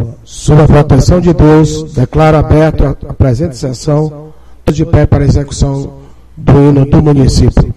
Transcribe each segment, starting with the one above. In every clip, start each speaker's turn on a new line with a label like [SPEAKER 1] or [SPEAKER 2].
[SPEAKER 1] Sob a proteção de Deus, declaro aberta a presente sessão, de pé para a execução do hino do município.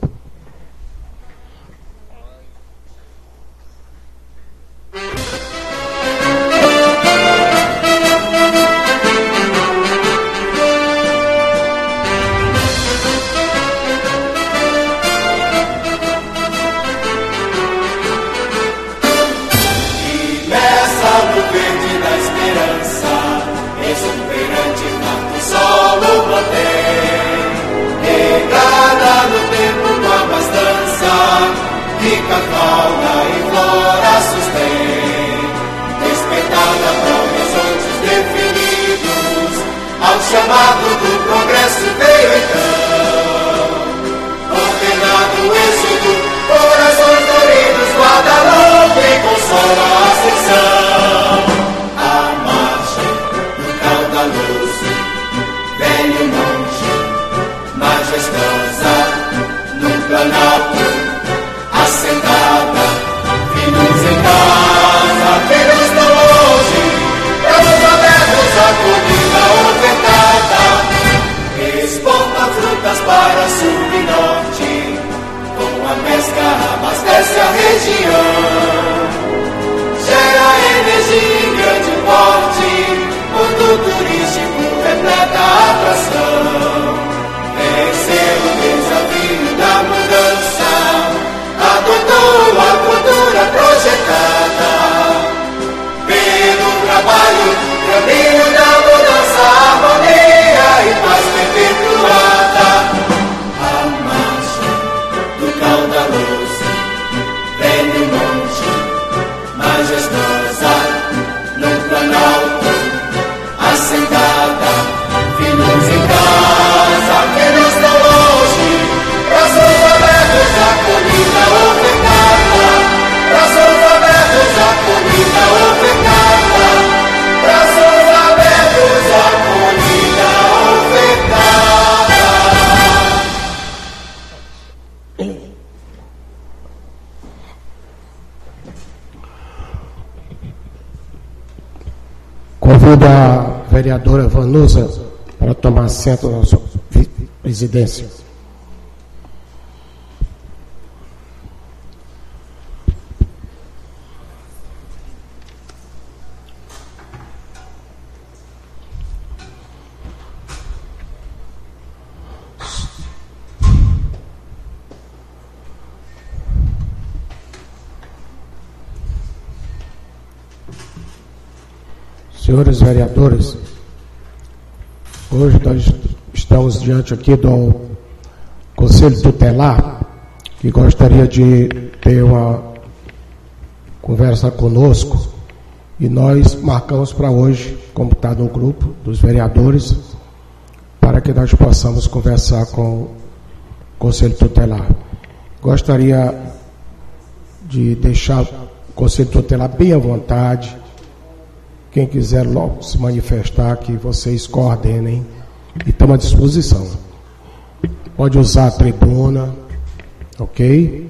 [SPEAKER 2] Rica fauna e flora sustém, respeitada para horizontes definidos, ao chamado do progresso veio então, ordenado o êxodo, corações doridos, Guadalupe consola a ascensão, a marcha do caudaloso, velho monte, majestosa, no planalto, assentada, filhos em casa, filhos tão longe, braços abertos, acolhida ofertada, exporta frutas para sul e norte, com a pesca abastece a região, gera energia em grande porte, ponto turístico repleta atração, venceu o desafio da mudança, adotou a cultura projetada pelo trabalho, caminho da mudança, harmonia e paz perpetuada. A marcha do caudaloso, velho monte, majestosa, no planalto, assentada, filhos em casa, filhos tão longe, braços abertos, acolhida ofertada, braços abertos, acolhida ofertada, braços abertos, acolhida ofertada.
[SPEAKER 1] Convido a vereadora Vanusa para tomar assento na sua presidência. Senhores vereadores, hoje nós estamos diante aqui do Conselho Tutelar, que gostaria de ter uma conversa conosco, e nós marcamos para hoje, como está no grupo dos vereadores, para que nós possamos conversar com o Conselho Tutelar. Gostaria de deixar o Conselho Tutelar bem à vontade. Quem quiser logo se manifestar, que vocês coordenem, e estamos à disposição. Pode usar a tribuna, ok?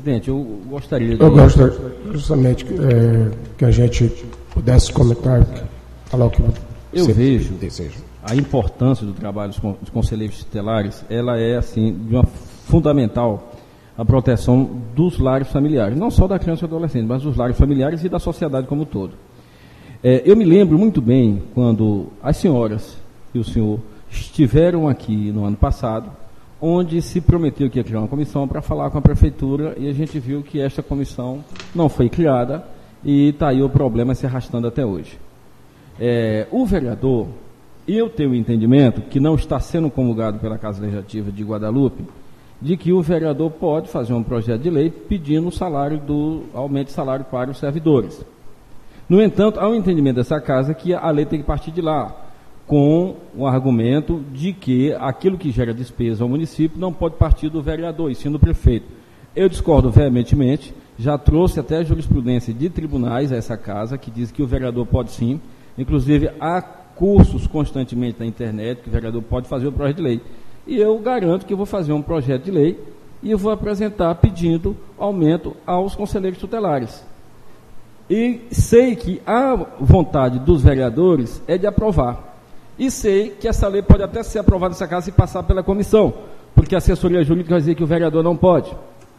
[SPEAKER 3] Presidente, eu gostaria de...
[SPEAKER 1] Eu gostaria justamente que a gente pudesse comentar, falar o que
[SPEAKER 3] eu
[SPEAKER 1] você
[SPEAKER 3] vejo
[SPEAKER 1] deseja.
[SPEAKER 3] A importância do trabalho dos conselheiros tutelares, ela é, assim, de uma fundamental a proteção dos lares familiares, não só da criança e do adolescente, mas dos lares familiares e da sociedade como um todo. Eu me lembro muito bem quando as senhoras e o senhor estiveram aqui no ano passado, onde se prometeu que ia criar uma comissão para falar com a prefeitura, e a gente viu que esta comissão não foi criada e está aí o problema se arrastando até hoje. O vereador, eu tenho o entendimento que não está sendo comulgado pela Casa Legislativa de Guadalupe, de que o vereador pode fazer um projeto de lei pedindo aumento de salário para os servidores. No entanto, há um entendimento dessa casa que a lei tem que partir de lá, com o argumento de que aquilo que gera despesa ao município não pode partir do vereador, e sim do prefeito. Eu discordo veementemente, já trouxe até a jurisprudência de tribunais a essa casa, que diz que o vereador pode sim, inclusive há cursos constantemente na internet que o vereador pode fazer o projeto de lei. E eu garanto que eu vou fazer um projeto de lei e eu vou apresentar pedindo aumento aos conselheiros tutelares. E sei que a vontade dos vereadores é de aprovar. E sei que essa lei pode até ser aprovada nessa casa e passar pela comissão, porque a assessoria jurídica vai dizer que o vereador não pode.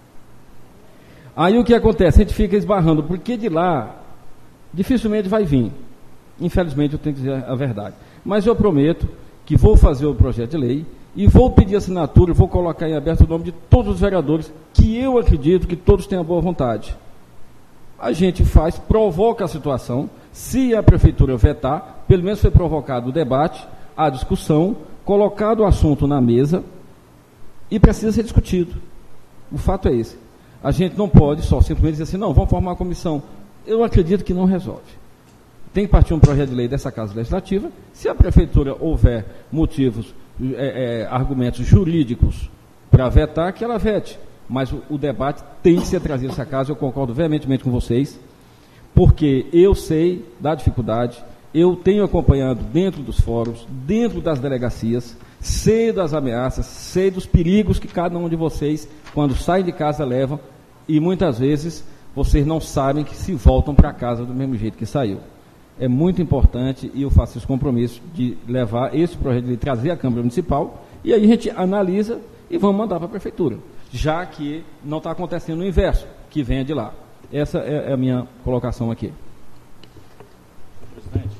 [SPEAKER 3] Aí o que acontece? A gente fica esbarrando, porque de lá dificilmente vai vir. Infelizmente eu tenho que dizer a verdade. Mas eu prometo que vou fazer o projeto de lei e vou pedir assinatura, vou colocar em aberto o nome de todos os vereadores, que eu acredito que todos tenham boa vontade. A gente provoca a situação, se a prefeitura vetar, pelo menos foi provocado o debate, a discussão, colocado o assunto na mesa e precisa ser discutido. O fato é esse. A gente não pode só simplesmente dizer assim, não, vamos formar uma comissão. Eu acredito que não resolve. Tem que partir um projeto de lei dessa Casa Legislativa. Se a prefeitura houver motivos, argumentos jurídicos para vetar, que ela vete. Mas o debate tem que ser trazido nessa casa, eu concordo veementemente com vocês, porque eu sei da dificuldade, eu tenho acompanhado dentro dos fóruns, dentro das delegacias, sei das ameaças, sei dos perigos que cada um de vocês, quando saem de casa, levam, e muitas vezes vocês não sabem que se voltam para casa do mesmo jeito que saiu. É muito importante, e eu faço esse compromisso de levar esse projeto de lei, trazer à Câmara Municipal, e aí a gente analisa e vamos mandar para a Prefeitura, já que não está acontecendo o inverso, que venha de lá. Essa é a minha colocação aqui.
[SPEAKER 1] Presidente.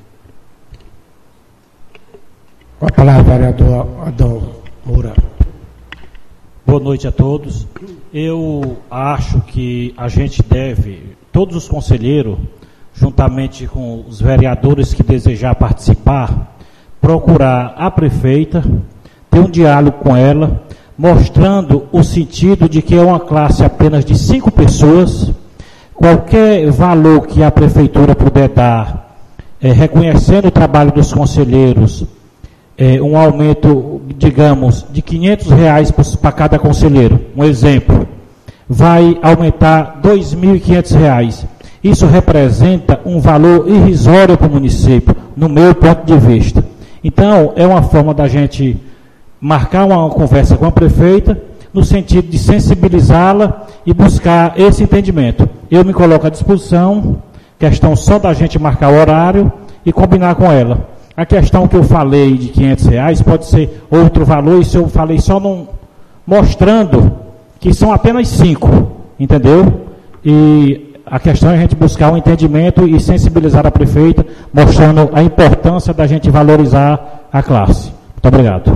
[SPEAKER 1] Com a palavra, vereador Adão Moura.
[SPEAKER 4] Boa noite a todos. Eu acho que a gente deve, todos os conselheiros, juntamente com os vereadores que desejar participar, procurar a prefeita, ter um diálogo com ela, mostrando o sentido de que é uma classe apenas de 5 pessoas, qualquer valor que a prefeitura puder dar, reconhecendo o trabalho dos conselheiros, um aumento, digamos, de R$500 para cada conselheiro, um exemplo, vai aumentar R$2.500. Isso representa um valor irrisório para o município, no meu ponto de vista. Então, é uma forma da gente marcar uma conversa com a prefeita, no sentido de sensibilizá-la e buscar esse entendimento. Eu me coloco à disposição, questão só da gente marcar o horário e combinar com ela. A questão que eu falei de R$500 pode ser outro valor, isso eu falei só mostrando que são apenas 5, entendeu? E a questão é a gente buscar um entendimento e sensibilizar a prefeita, mostrando a importância da gente valorizar a classe. Muito obrigado.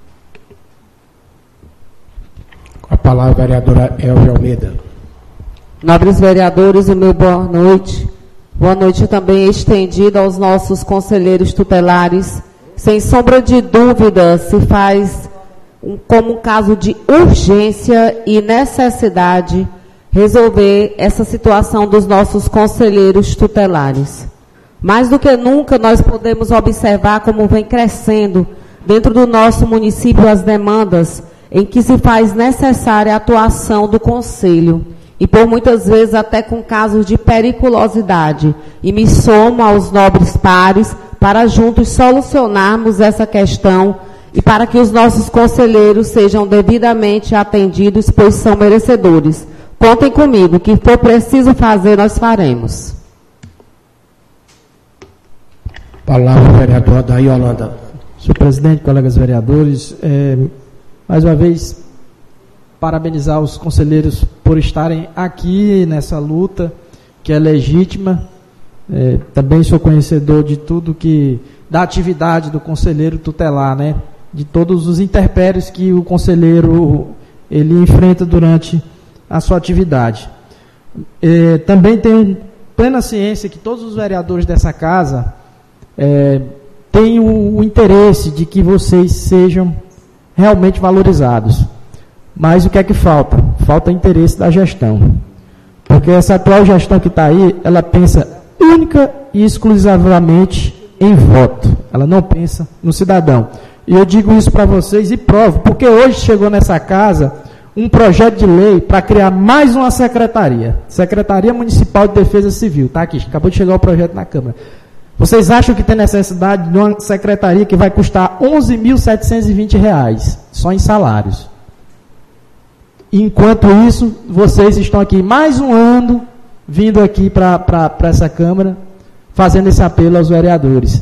[SPEAKER 1] Com a palavra, a vereadora Elvia Almeida.
[SPEAKER 5] Nobres vereadores, o meu boa noite. Boa noite também estendida aos nossos conselheiros tutelares. Sem sombra de dúvida, se faz como um caso de urgência e necessidade resolver essa situação dos nossos conselheiros tutelares. Mais do que nunca, nós podemos observar como vem crescendo dentro do nosso município as demandas em que se faz necessária a atuação do Conselho, e por muitas vezes até com casos de periculosidade. E me somo aos nobres pares para juntos solucionarmos essa questão e para que os nossos conselheiros sejam devidamente atendidos, pois são merecedores. Contem comigo, o que for preciso fazer, nós faremos.
[SPEAKER 1] Palavra, vereador Adair Holanda.
[SPEAKER 6] Senhor presidente, colegas vereadores, mais uma vez, parabenizar os conselheiros por estarem aqui nessa luta, que é legítima. Também sou conhecedor de tudo da atividade do conselheiro tutelar, né? De todos os intempéries que o conselheiro ele enfrenta durante a sua atividade. Também tenho plena ciência que todos os vereadores dessa casa têm o interesse de que vocês sejam realmente valorizados. Mas o que é que falta? Falta interesse da gestão. Porque essa atual gestão que está aí, ela pensa única e exclusivamente em voto. Ela não pensa no cidadão. E eu digo isso para vocês e provo, porque hoje chegou nessa casa um projeto de lei para criar mais uma secretaria. Secretaria Municipal de Defesa Civil. Está aqui, acabou de chegar o projeto na Câmara. Vocês acham que tem necessidade de uma secretaria que vai custar R$ 11.720 só em salários? Enquanto isso, vocês estão aqui mais um ano, vindo aqui para essa Câmara, fazendo esse apelo aos vereadores.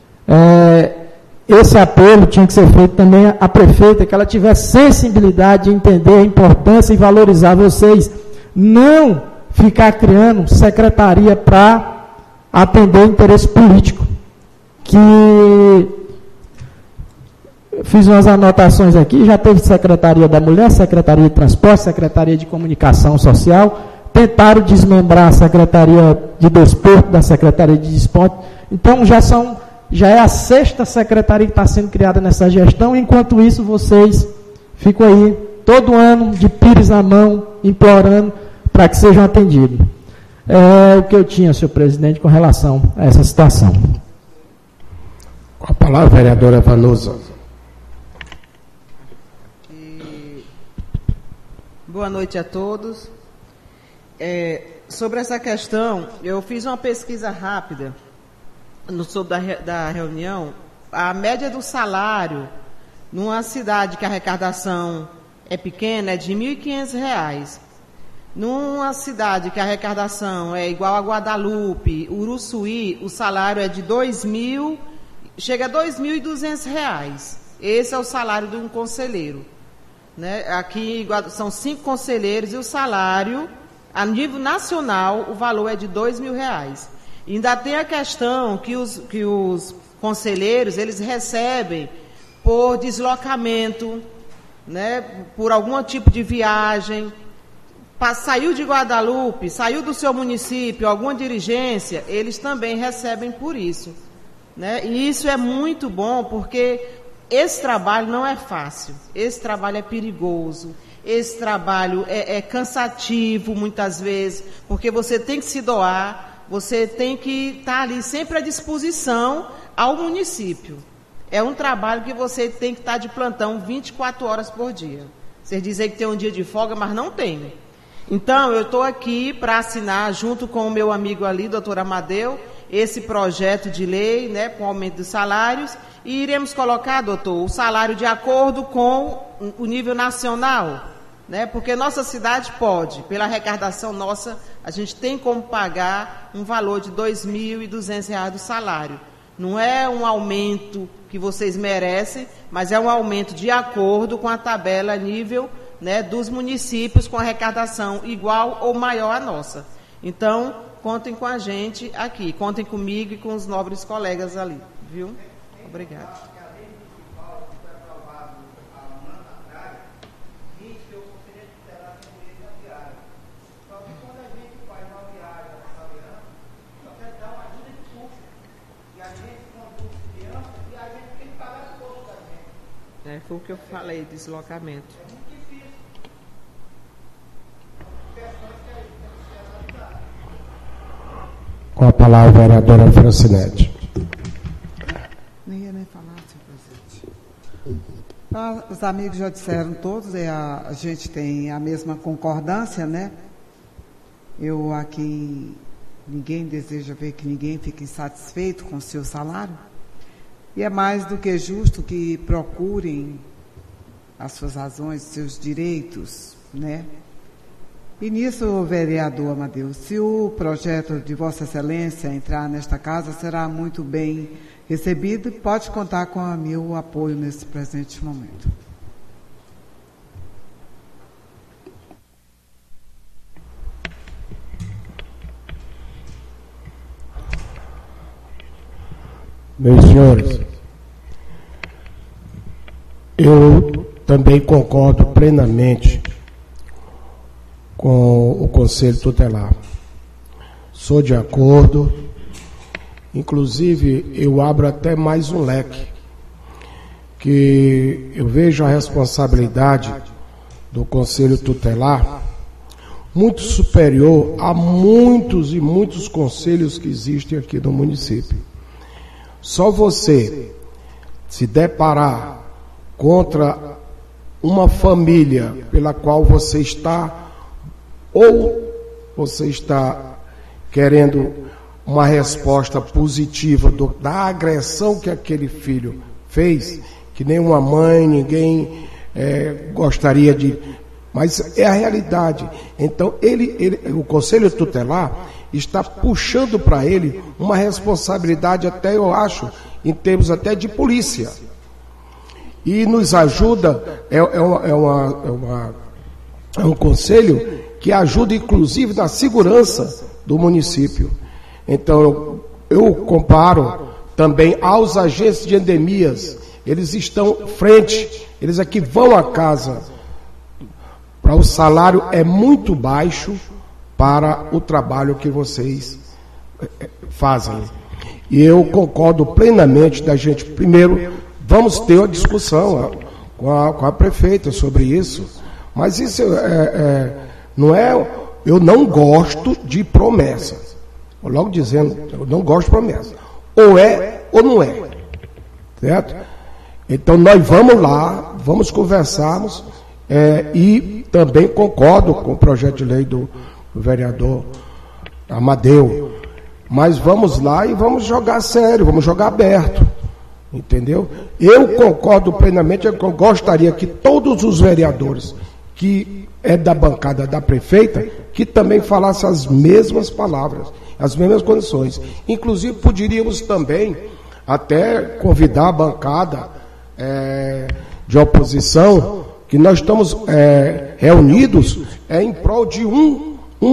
[SPEAKER 6] Esse apelo tinha que ser feito também à prefeita, que ela tivesse sensibilidade de entender a importância e valorizar vocês. Não ficar criando secretaria para atender interesse político. Fiz umas anotações aqui, já teve Secretaria da Mulher, Secretaria de Transporte, Secretaria de Comunicação Social, tentaram desmembrar a Secretaria de Desporto da Secretaria de Desporto. Então já é a 6ª secretaria que está sendo criada nessa gestão, enquanto isso vocês ficam aí todo ano de pires na mão, implorando para que sejam atendidos. É o que eu tinha, senhor presidente, com relação a essa situação.
[SPEAKER 1] Com a palavra, vereadora Vanusa.
[SPEAKER 7] Boa noite a todos. Sobre essa questão, eu fiz uma pesquisa rápida sobre da reunião. A média do salário numa cidade que a arrecadação é pequena é de R$ 1.500. Numa cidade que a arrecadação é igual a Guadalupe, Uruçuí, o salário é de chega a R$ 2.200. Esse é o salário de um conselheiro. Né? Aqui são 5 conselheiros e o salário, a nível nacional, o valor é de R$ 2.000. E ainda tem a questão que os conselheiros, eles recebem por deslocamento, né? Por algum tipo de viagem. Saiu de Guadalupe, saiu do seu município, alguma dirigência, eles também recebem por isso. Né? E isso é muito bom, porque esse trabalho não é fácil, esse trabalho é perigoso, esse trabalho é cansativo muitas vezes, porque você tem que se doar, você tem que estar ali sempre à disposição ao município. É um trabalho que você tem que estar de plantão 24 horas por dia. Vocês dizem que tem um dia de folga, mas não tem. Então, eu estou aqui para assinar, junto com o meu amigo ali, doutor Amadeu, esse projeto de lei, né, com aumento dos salários, e iremos colocar, doutor, o salário de acordo com o nível nacional, né, porque nossa cidade pode, pela arrecadação nossa, a gente tem como pagar um valor de R$ 2.200 do salário. Não é um aumento que vocês merecem, mas é um aumento de acordo com a tabela nível, né, dos municípios com arrecadação igual ou maior à nossa. Então, contem com a gente aqui, contem comigo e com os nobres colegas ali, viu? Obrigado. Foi o que eu falei, deslocamento.
[SPEAKER 1] Com a palavra, a vereadora Francinete.
[SPEAKER 8] Nem ia nem falar, senhor presidente. Os amigos já disseram todos, a gente tem a mesma concordância, né? Eu aqui, ninguém deseja ver que ninguém fique insatisfeito com o seu salário. E é mais do que justo que procurem as suas razões, seus direitos, né? E nisso, vereador Amadeu, se o projeto de Vossa Excelência entrar nesta casa, será muito bem recebido e pode contar com o meu apoio nesse presente momento.
[SPEAKER 1] Meus senhores, eu também concordo plenamente com o Conselho Tutelar. Sou de acordo, inclusive eu abro até mais um leque, que eu vejo a responsabilidade do Conselho Tutelar muito superior a muitos e muitos conselhos que existem aqui no município. Só você se deparar contra uma família pela qual você está querendo uma resposta positiva da agressão que aquele filho fez, que nenhuma mãe, ninguém gostaria de... Mas é a realidade. Então, o Conselho Tutelar está puxando para ele uma responsabilidade, até eu acho, em termos até de polícia. E nos ajuda, é um conselho que ajuda, inclusive, na segurança do município. Então, eu comparo também aos agentes de endemias. Eles estão frente, eles aqui vão à casa. O salário é muito baixo para o trabalho que vocês fazem. E eu concordo plenamente da gente. Primeiro, vamos ter uma discussão com a prefeita sobre isso. Mas isso não é... Eu não gosto de promessas. Vou logo dizendo, eu não gosto de promessas. Ou é ou não é. Certo? Então nós vamos lá, vamos conversarmos, e também concordo com o projeto de lei do vereador Amadeu. Mas vamos lá e vamos jogar sério, vamos jogar aberto. Entendeu? Eu concordo plenamente, eu gostaria que todos os vereadores que da bancada da prefeita, que também falassem as mesmas palavras, as mesmas condições. Inclusive, poderíamos também até convidar a bancada de oposição, que nós estamos reunidos em prol de um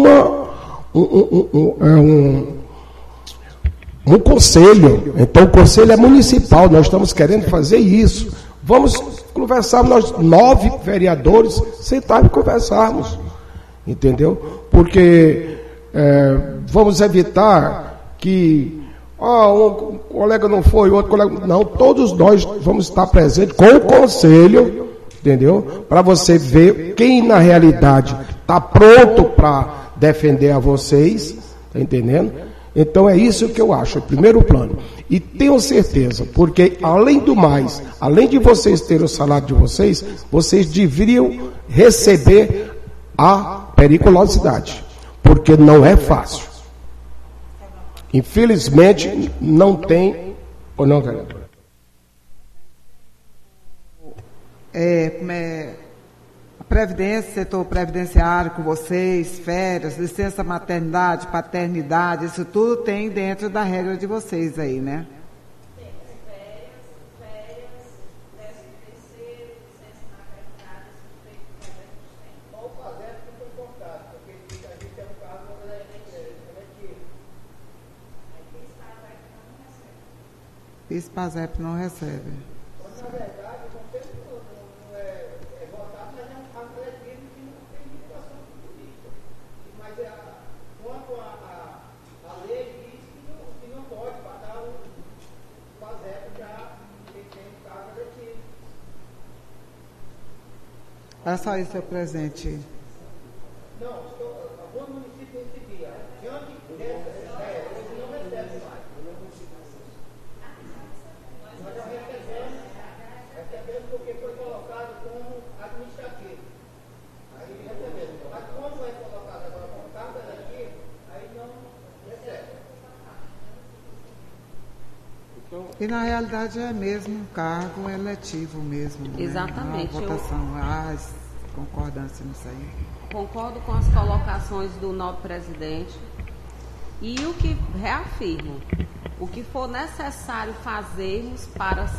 [SPEAKER 1] conselho. Então, o conselho é municipal, nós estamos querendo fazer isso. Vamos conversar, nós 9 vereadores, sentar e conversarmos, entendeu? Porque vamos evitar que um colega não foi, outro colega... Não, todos nós vamos estar presentes com o conselho, entendeu? Para você ver quem na realidade está pronto para defender a vocês, tá entendendo? Então é isso que eu acho, primeiro plano. E tenho certeza, porque além do mais, além de vocês terem o salário de vocês, vocês deveriam receber a periculosidade, porque não é fácil. Infelizmente não tem, ou não, vereadora?
[SPEAKER 8] A previdência, setor previdenciário com vocês, férias, licença maternidade, paternidade, isso tudo tem dentro da regra de vocês aí, né? PIS-PASEP não recebe.
[SPEAKER 9] Na verdade, o conselho não é votado, mas é um cargo coletivo que não tem limitação política. Mas quanto a lei diz que não pode pagar o PASEP já quem tem um cargo coletivo.
[SPEAKER 8] É só isso, seu presente.
[SPEAKER 9] Não, alguns municípios recebiam. Diante dessa ideia, eles não recebem mais. Nós já recebemos porque foi colocado como administrativo. Aí recebemos. Mas como é colocado agora como cargo eletivo, aí não recebe.
[SPEAKER 8] E na realidade é mesmo um cargo eletivo mesmo.
[SPEAKER 5] Exatamente.
[SPEAKER 8] Né? A votação. concordância nisso aí.
[SPEAKER 5] Concordo com as colocações do nobre presidente e o que reafirmo, o que for necessário fazermos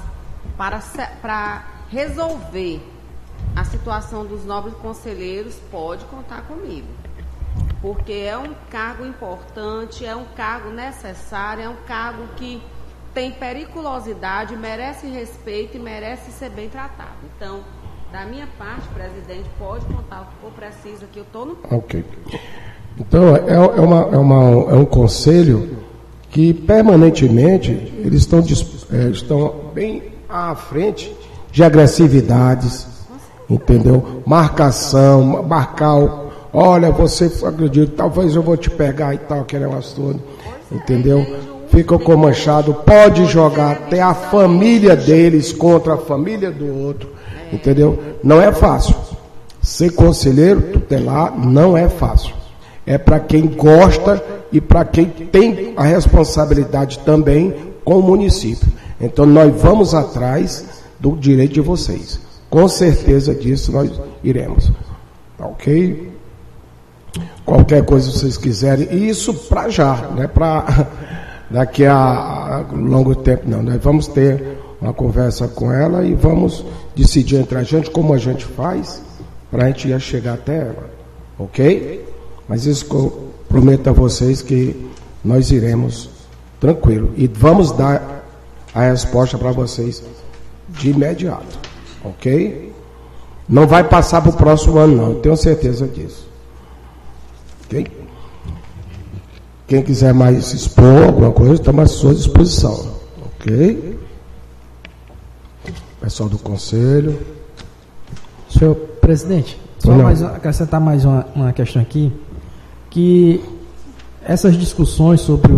[SPEAKER 5] para resolver a situação dos nobres conselheiros, pode contar comigo. Porque é um cargo importante, é um cargo necessário, é um cargo que tem periculosidade, merece respeito e merece ser bem tratado. Então, da minha parte, presidente, pode contar o que for preciso aqui, eu estou no...
[SPEAKER 1] Ok. Então, é um conselho que permanentemente eles estão bem à frente de agressividades, entendeu? Marcação, olha, você acredita, talvez eu vou te pegar e tal, aquele negócio todo, entendeu? Ficam com Machado, pode jogar até a família deles contra a família do outro, entendeu? Não é fácil. Ser conselheiro tutelar não é fácil. É para quem gosta e para quem tem a responsabilidade também com o município. Então nós vamos atrás do direito de vocês. Com certeza disso nós iremos. Ok? Qualquer coisa que vocês quiserem, e isso para já, não é para daqui a longo tempo, não. Nós vamos ter uma conversa com ela e vamos decidir entre a gente como a gente faz para a gente chegar até ela. Ok? Mas isso que eu prometo a vocês que nós iremos tranquilo e vamos dar a resposta para vocês de imediato. Ok? Não vai passar para o próximo ano, não. Tenho certeza disso. Ok? Quem quiser mais se expor, alguma coisa, estamos à sua disposição. Ok? Pessoal do Conselho.
[SPEAKER 6] Senhor presidente, só acrescentar mais uma questão aqui, que essas discussões sobre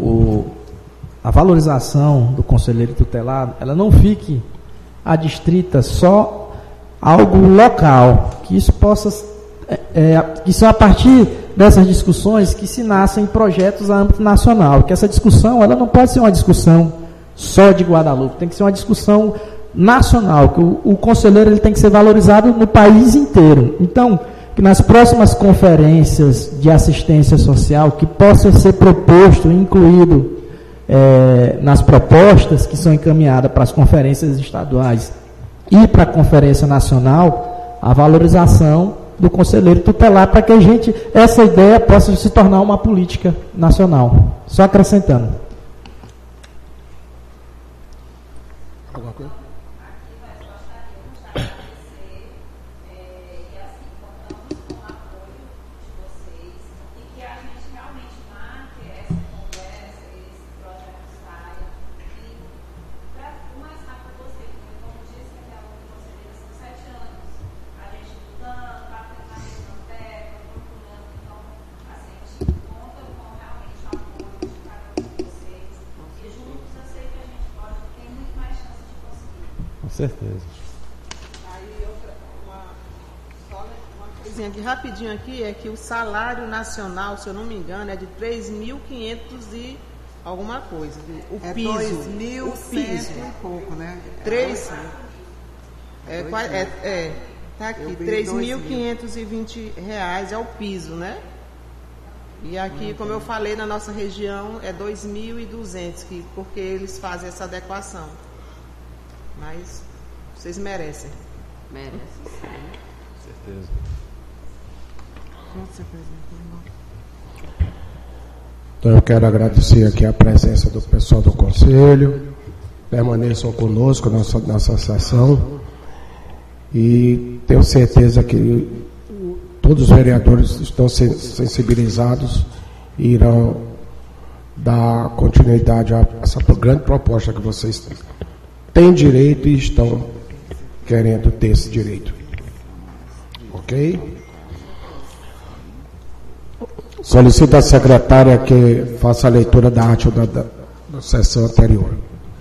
[SPEAKER 6] a valorização do conselheiro tutelado, ela não fique adstrita só a algo local, que isso possa, que só a partir dessas discussões que se nascem projetos a âmbito nacional, que essa discussão, ela não pode ser uma discussão só de Guadalupe, tem que ser uma discussão nacional, que o conselheiro ele tem que ser valorizado no país inteiro. Então, que nas próximas conferências de assistência social, que possa ser proposto e incluído nas propostas que são encaminhadas para as conferências estaduais e para a conferência nacional, a valorização do conselheiro tutelar, para que essa ideia possa se tornar uma política nacional. Só acrescentando.
[SPEAKER 1] Alguma coisa?
[SPEAKER 10] Certeza.
[SPEAKER 7] Aí uma coisinha aqui, rapidinho aqui, é que o salário nacional, se eu não me engano, é de 3.500 e alguma coisa. O piso.
[SPEAKER 8] 2.100 e pouco, né?
[SPEAKER 7] Tá aqui, R$3.520 é o piso, né? E aqui, como eu falei, na nossa região é 2.200, porque eles fazem essa adequação. Mas vocês merecem.
[SPEAKER 5] Merece, sim.
[SPEAKER 10] Certeza.
[SPEAKER 1] Então eu quero agradecer aqui a presença do pessoal do Conselho. Permaneçam conosco na associação. E tenho certeza que todos os vereadores estão sensibilizados e irão dar continuidade a essa grande proposta que vocês têm direito e estão querendo ter esse direito. Ok? Solicito à secretária que faça a leitura da arte da sessão anterior.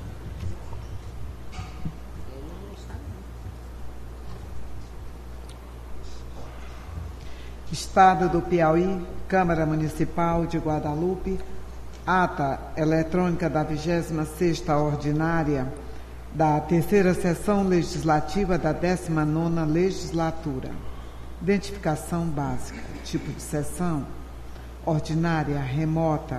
[SPEAKER 8] Estado do Piauí, Câmara Municipal de Guadalupe, ata eletrônica da 26ª ordinária da terceira sessão legislativa da 19ª legislatura. Identificação básica. Tipo de sessão: ordinária, remota.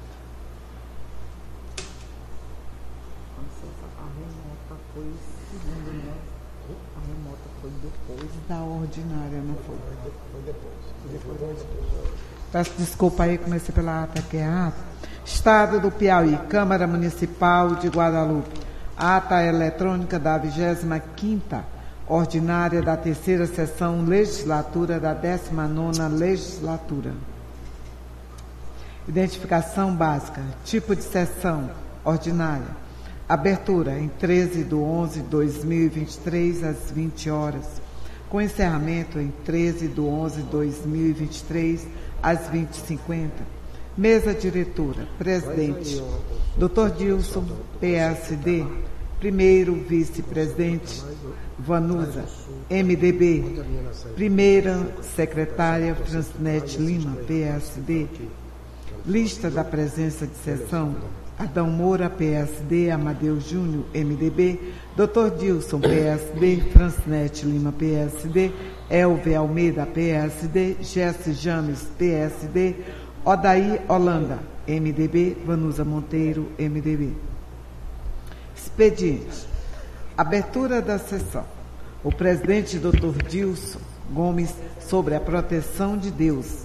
[SPEAKER 8] A remota foi segunda, né? A remota foi depois da ordinária, não foi? Foi depois. Peço desculpa aí, comecei pela ata, que é a ata. Estado do Piauí, Câmara Municipal de Guadalupe. Ata eletrônica da 25ª ordinária da 3ª sessão legislatura da 19ª legislatura. Identificação básica. Tipo de sessão ordinária. Abertura em 13/11/2023 às 20 horas. Com encerramento em 13/11/2023 às 20h50. Mesa diretora. Presidente Dr. Dilson, PSD. Primeiro vice-presidente Vanusa, MDB. Primeira secretária Francinete Lima, PSD. Lista da presença de sessão: Adão Moura, PSD, Amadeu Júnior, MDB, Dr. Dilson, PSD, Francinete Lima, PSD, Elve Almeida, PSD, Jesse James, PSD, Odaí Holanda, MDB, Vanusa Monteiro, MDB. Expediente. Abertura da sessão. O presidente Dr. Dilson Gomes, sobre a proteção de Deus,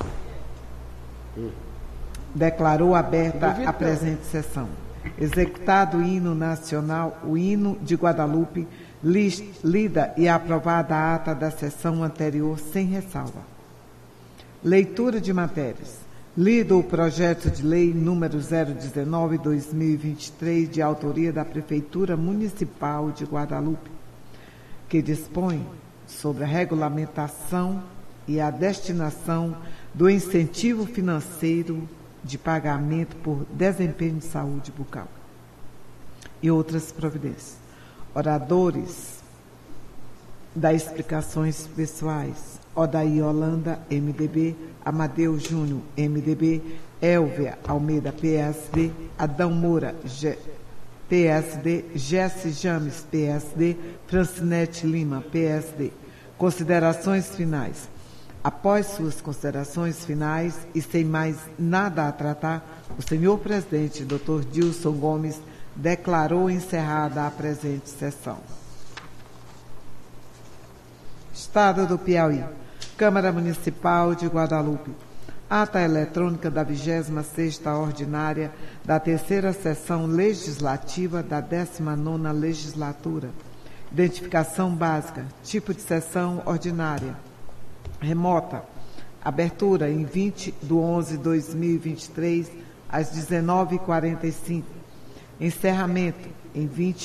[SPEAKER 8] declarou aberta a presente sessão. Executado o hino nacional, o hino de Guadalupe, lida e aprovada a ata da sessão anterior sem ressalva. Leitura de matérias. Lido o projeto de lei número 019/2023, de autoria da Prefeitura Municipal de Guadalupe, que dispõe sobre a regulamentação e a destinação do incentivo financeiro de pagamento por desempenho de saúde bucal e outras providências. Oradores das explicações pessoais: Odaí Holanda, MDB, Amadeu Júnior, MDB, Elvia Almeida, PSD, Adão Moura, PSD, Jesse James, PSD, Francinete Lima, PSD. Considerações finais. Após suas considerações finais e sem mais nada a tratar, o senhor presidente, Dr. Dilson Gomes, declarou encerrada a presente sessão. Estado do Piauí. Câmara Municipal de Guadalupe. Ata eletrônica da 26ª ordinária da 3ª sessão legislativa da 19ª legislatura. Identificação básica. Tipo de sessão ordinária. Remota. Abertura em 20/11/2023 às 19h45. Encerramento em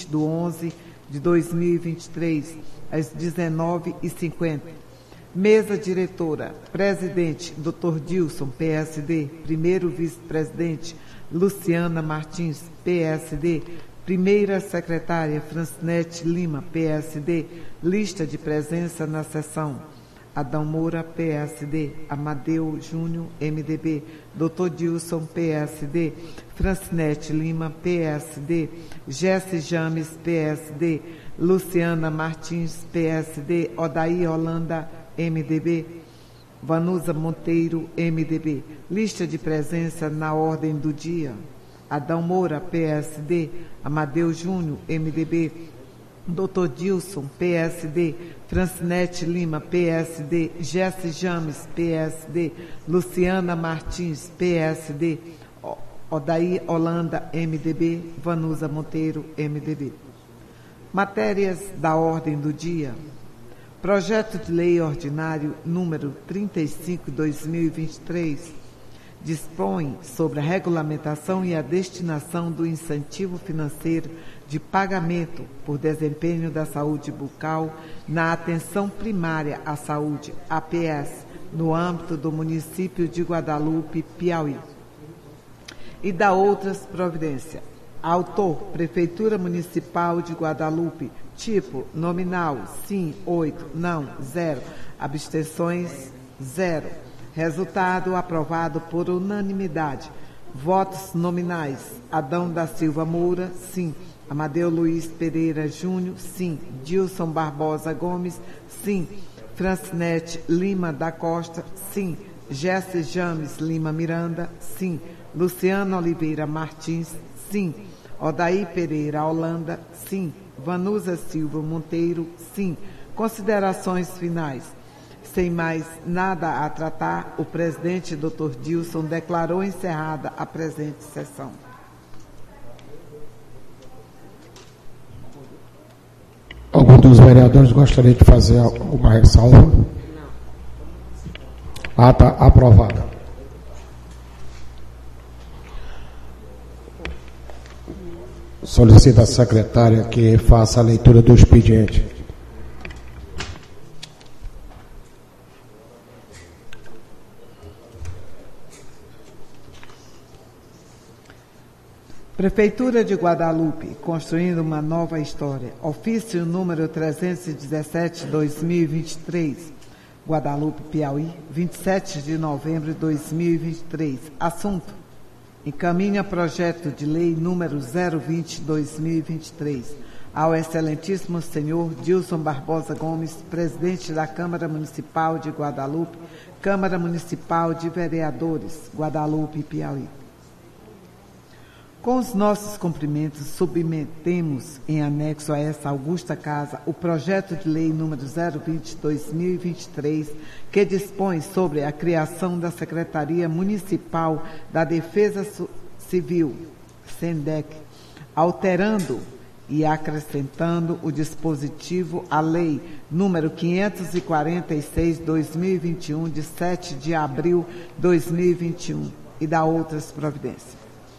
[SPEAKER 8] 20/11/2023 às 19h50. Mesa diretora. Presidente Dr. Dilson, PSD. Primeiro vice-presidente Luciana Martins, PSD. Primeira secretária Francinete Lima, PSD. Lista de presença na sessão: Adão Moura, PSD, Amadeu Júnior, MDB, Dr. Dilson, PSD, Francinete Lima, PSD, Jesse James, PSD, Luciana Martins, PSD, Odaí Holanda, MDB, Vanusa Monteiro, MDB. Lista de presença na ordem do dia: Adão Moura, PSD, Amadeu Júnior, MDB, Dr. Dilson, PSD, Francinete Lima, PSD, Jesse James, PSD, Luciana Martins, PSD, Odaí Holanda, MDB, Vanusa Monteiro, MDB. Matérias da ordem do dia. Projeto de Lei Ordinário número 35/2023 dispõe sobre a regulamentação e a destinação do incentivo financeiro de pagamento por desempenho da saúde bucal na atenção primária à saúde, APS, no âmbito do município de Guadalupe, Piauí, e da outras providências. Autor: Prefeitura Municipal de Guadalupe. Tipo: nominal, sim, 8, não, 0. Abstenções, 0. Resultado: aprovado por unanimidade. Votos nominais: Adão da Silva Moura, sim. Amadeu Luiz Pereira Júnior, sim. Dilson Barbosa Gomes, sim. Francinete Lima da Costa, sim. Jesse James Lima Miranda, sim. Luciano Oliveira Martins, sim. Odaí Pereira Holanda, sim. Vanusa Silva Monteiro, sim. Considerações finais. Sem mais nada a tratar, o presidente Dr. Dilson declarou encerrada a presente sessão.
[SPEAKER 1] Algum dos vereadores gostaria de fazer alguma ressalva? Não. Está aprovada. Solicito à secretária que faça a leitura do expediente.
[SPEAKER 8] Prefeitura de Guadalupe, construindo uma nova história. Ofício número 317/2023, Guadalupe, Piauí, 27 de novembro de 2023. Assunto: encaminha projeto de lei número 020/2023 ao excelentíssimo senhor Dilson Barbosa Gomes, presidente da Câmara Municipal de Guadalupe, Câmara Municipal de Vereadores, Guadalupe, Piauí. Com os nossos cumprimentos, submetemos em anexo a essa augusta casa o projeto de lei número 020/2023, que dispõe sobre a criação da Secretaria Municipal da Defesa Civil, SENDEC, alterando e acrescentando o dispositivo à Lei número 546/2021, de 7 de abril de 2021, e da outras providências.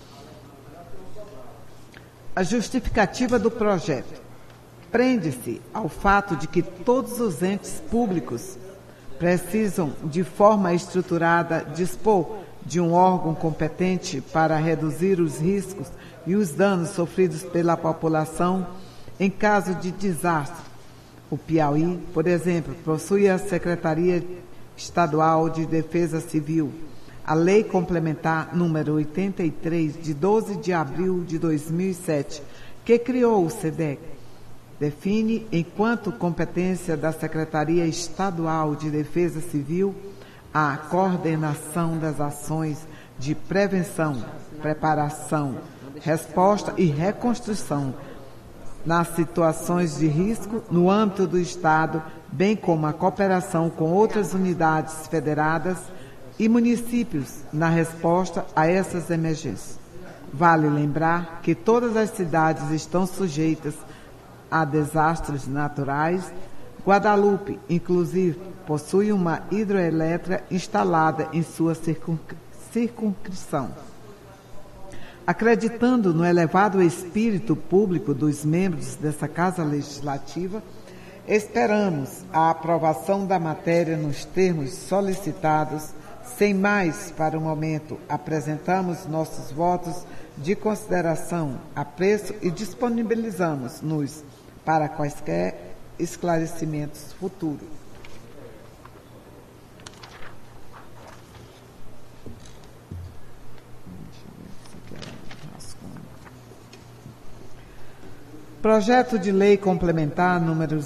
[SPEAKER 8] A justificativa do projeto prende-se ao fato de que todos os entes públicos precisam, de forma estruturada, dispor de um órgão competente para reduzir os riscos e os danos sofridos pela população em caso de desastre. O Piauí, por exemplo, possui a Secretaria Estadual de Defesa Civil, a Lei Complementar número 83, de 12 de abril de 2007, que criou o SEDEC, define, enquanto competência da Secretaria Estadual de Defesa Civil, a coordenação das ações de prevenção, preparação, resposta e reconstrução nas situações de risco no âmbito do Estado, bem como a cooperação com outras unidades federadas e municípios na resposta a essas emergências. Vale lembrar que todas as cidades estão sujeitas a desastres naturais. Guadalupe, inclusive, possui uma hidroelétrica instalada em sua circunscrição. Acreditando no elevado espírito público dos membros dessa Casa Legislativa, esperamos a aprovação da matéria nos termos solicitados. Sem mais, para o momento, apresentamos nossos votos de consideração, apreço e disponibilizamos-nos para quaisquer esclarecimentos futuros. Projeto de Lei Complementar número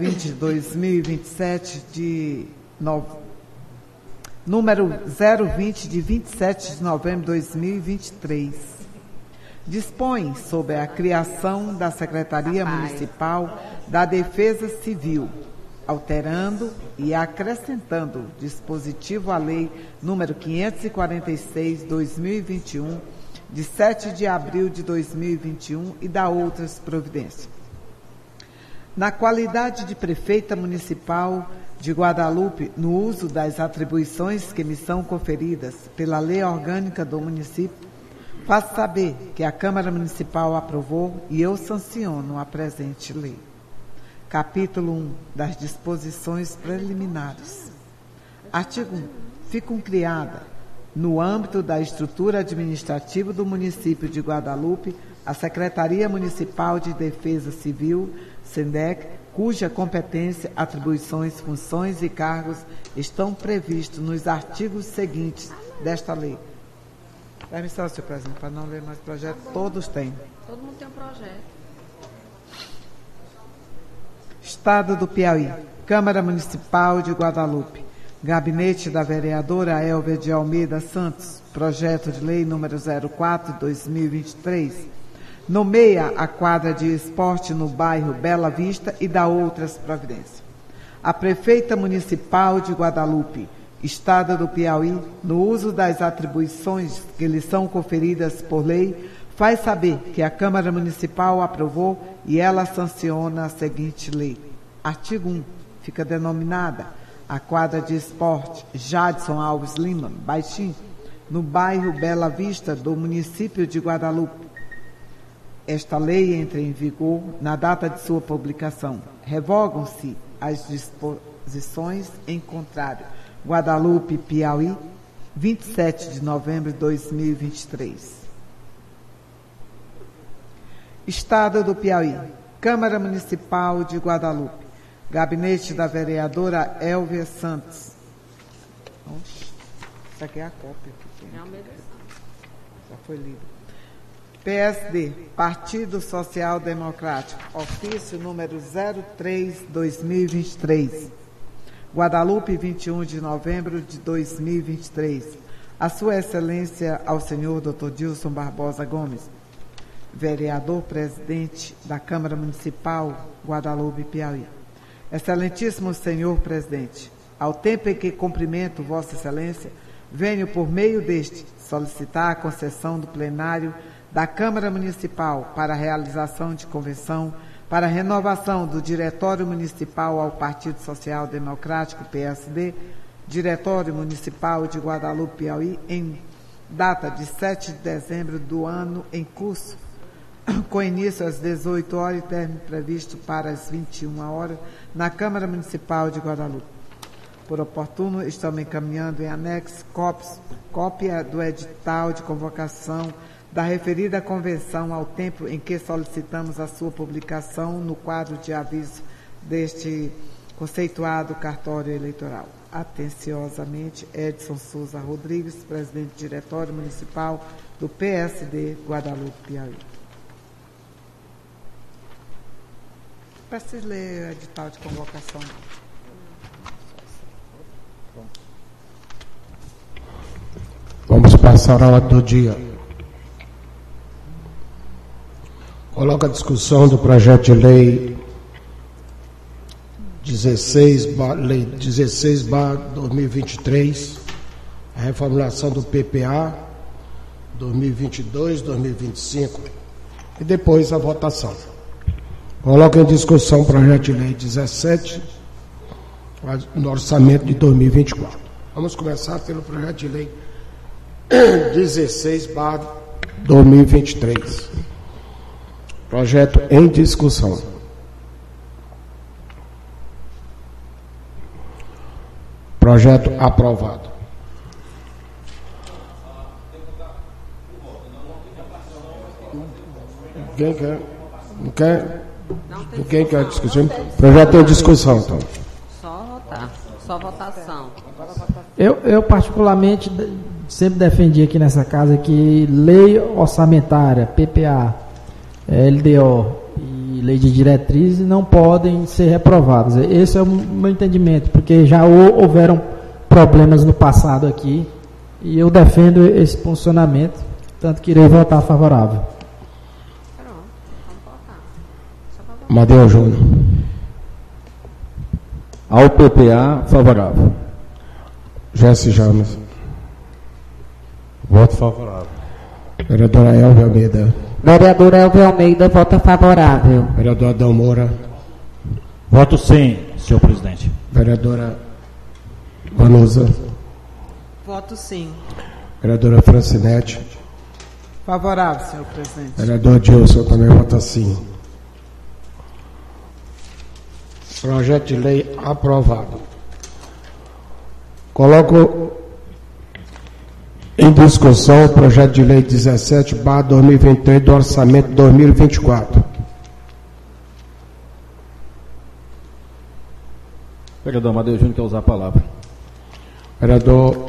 [SPEAKER 8] 020/2027, número 020, de 27 de novembro de 2023. Dispõe sobre a criação da Secretaria Municipal da Defesa Civil, alterando e acrescentando dispositivo à Lei número 546/2021, de 7 de abril de 2021, e da outras providências. Na qualidade de prefeita municipal de Guadalupe, no uso das atribuições que me são conferidas pela Lei Orgânica do município, faço saber que a Câmara Municipal aprovou e eu sanciono a presente lei. Capítulo 1 das disposições preliminares. Artigo 1. Ficam criadas, no âmbito da estrutura administrativa do município de Guadalupe, a Secretaria Municipal de Defesa Civil, SENDEC, cuja competência, atribuições, funções e cargos estão previstos nos artigos seguintes desta lei. Permissão, senhor presidente, para não ler mais projeto, todos têm.
[SPEAKER 11] Todo mundo tem um projeto.
[SPEAKER 8] Estado do Piauí. Câmara Municipal de Guadalupe. Gabinete da vereadora Elvia de Almeida Santos, projeto de lei número 04/2023, nomeia a quadra de esporte no bairro Bela Vista e dá outras providências. A prefeita municipal de Guadalupe, Estado do Piauí, no uso das atribuições que lhe são conferidas por lei, faz saber que a Câmara Municipal aprovou e ela sanciona a seguinte lei. Artigo 1. Fica denominada a quadra de esporte Jadson Alves Lima, Baixim, no bairro Bela Vista, do município de Guadalupe. Esta lei entra em vigor na data de sua publicação. Revogam-se as disposições em contrário. Guadalupe, Piauí, 27 de novembro de 2023. Estado do Piauí. Câmara Municipal de Guadalupe. Gabinete da vereadora Elvia Santos. Oxe, isso aqui é a cópia. Já foi lido. PSD, Partido Social Democrático, ofício número 03/2023. Guadalupe, 21 de novembro de 2023. A Sua Excelência ao senhor Dr. Dilson Barbosa Gomes, vereador presidente da Câmara Municipal Guadalupe, Piauí. Excelentíssimo senhor presidente, ao tempo em que cumprimento Vossa Excelência, venho por meio deste solicitar a concessão do plenário da Câmara Municipal para a realização de convenção para a renovação do Diretório Municipal ao Partido Social Democrático, PSD, Diretório Municipal de Guadalupe, Piauí, em data de 7 de dezembro do ano em curso, com início às 18 horas e término previsto para as 21 horas, na Câmara Municipal de Guadalupe. Por oportuno, estamos encaminhando em anexo cópia do edital de convocação da referida convenção ao tempo em que solicitamos a sua publicação no quadro de aviso deste conceituado cartório eleitoral. Atenciosamente, Edson Souza Rodrigues, presidente do Diretório Municipal do PSD Guadalupe, Piauí. Preciso ler o edital de convocação.
[SPEAKER 1] Vamos passar a ordem do dia. Coloca a discussão do projeto de lei 16/2023, a reformulação do PPA 2022-2025 e depois a votação. Coloca em discussão o projeto de lei 17 no orçamento de 2024. Vamos começar pelo projeto de lei 16/2023. Projeto em discussão. Projeto aprovado. Quem quer? Não quer? Quem quer discussão? Projeto em discussão, então.
[SPEAKER 5] Só votar. Só votação.
[SPEAKER 6] Eu particularmente sempre defendi aqui nessa casa que lei orçamentária, PPA, LDO e lei de diretrizes não podem ser reprovadas. Esse é o meu entendimento, porque já houveram problemas no passado aqui e eu defendo esse posicionamento, tanto que irei votar favorável.
[SPEAKER 1] Madeu Júnior.
[SPEAKER 3] Ao PPA, favorável.
[SPEAKER 1] Jesse James.
[SPEAKER 10] Voto favorável.
[SPEAKER 1] Vereadora Elvia Almeida.
[SPEAKER 5] Vereadora Elvia Almeida vota favorável.
[SPEAKER 1] Vereador Adão Moura.
[SPEAKER 4] Voto sim, senhor presidente.
[SPEAKER 1] Vereadora Vanusa.
[SPEAKER 7] Voto sim.
[SPEAKER 1] Vereadora Francinete.
[SPEAKER 8] Favorável, senhor presidente.
[SPEAKER 1] Vereador Dilson também vota sim. Projeto de lei aprovado. Coloco em discussão o projeto de lei 17/2023 do orçamento 2024.
[SPEAKER 3] Vereador Amadeu Júnior quer usar a palavra.
[SPEAKER 1] Vereador.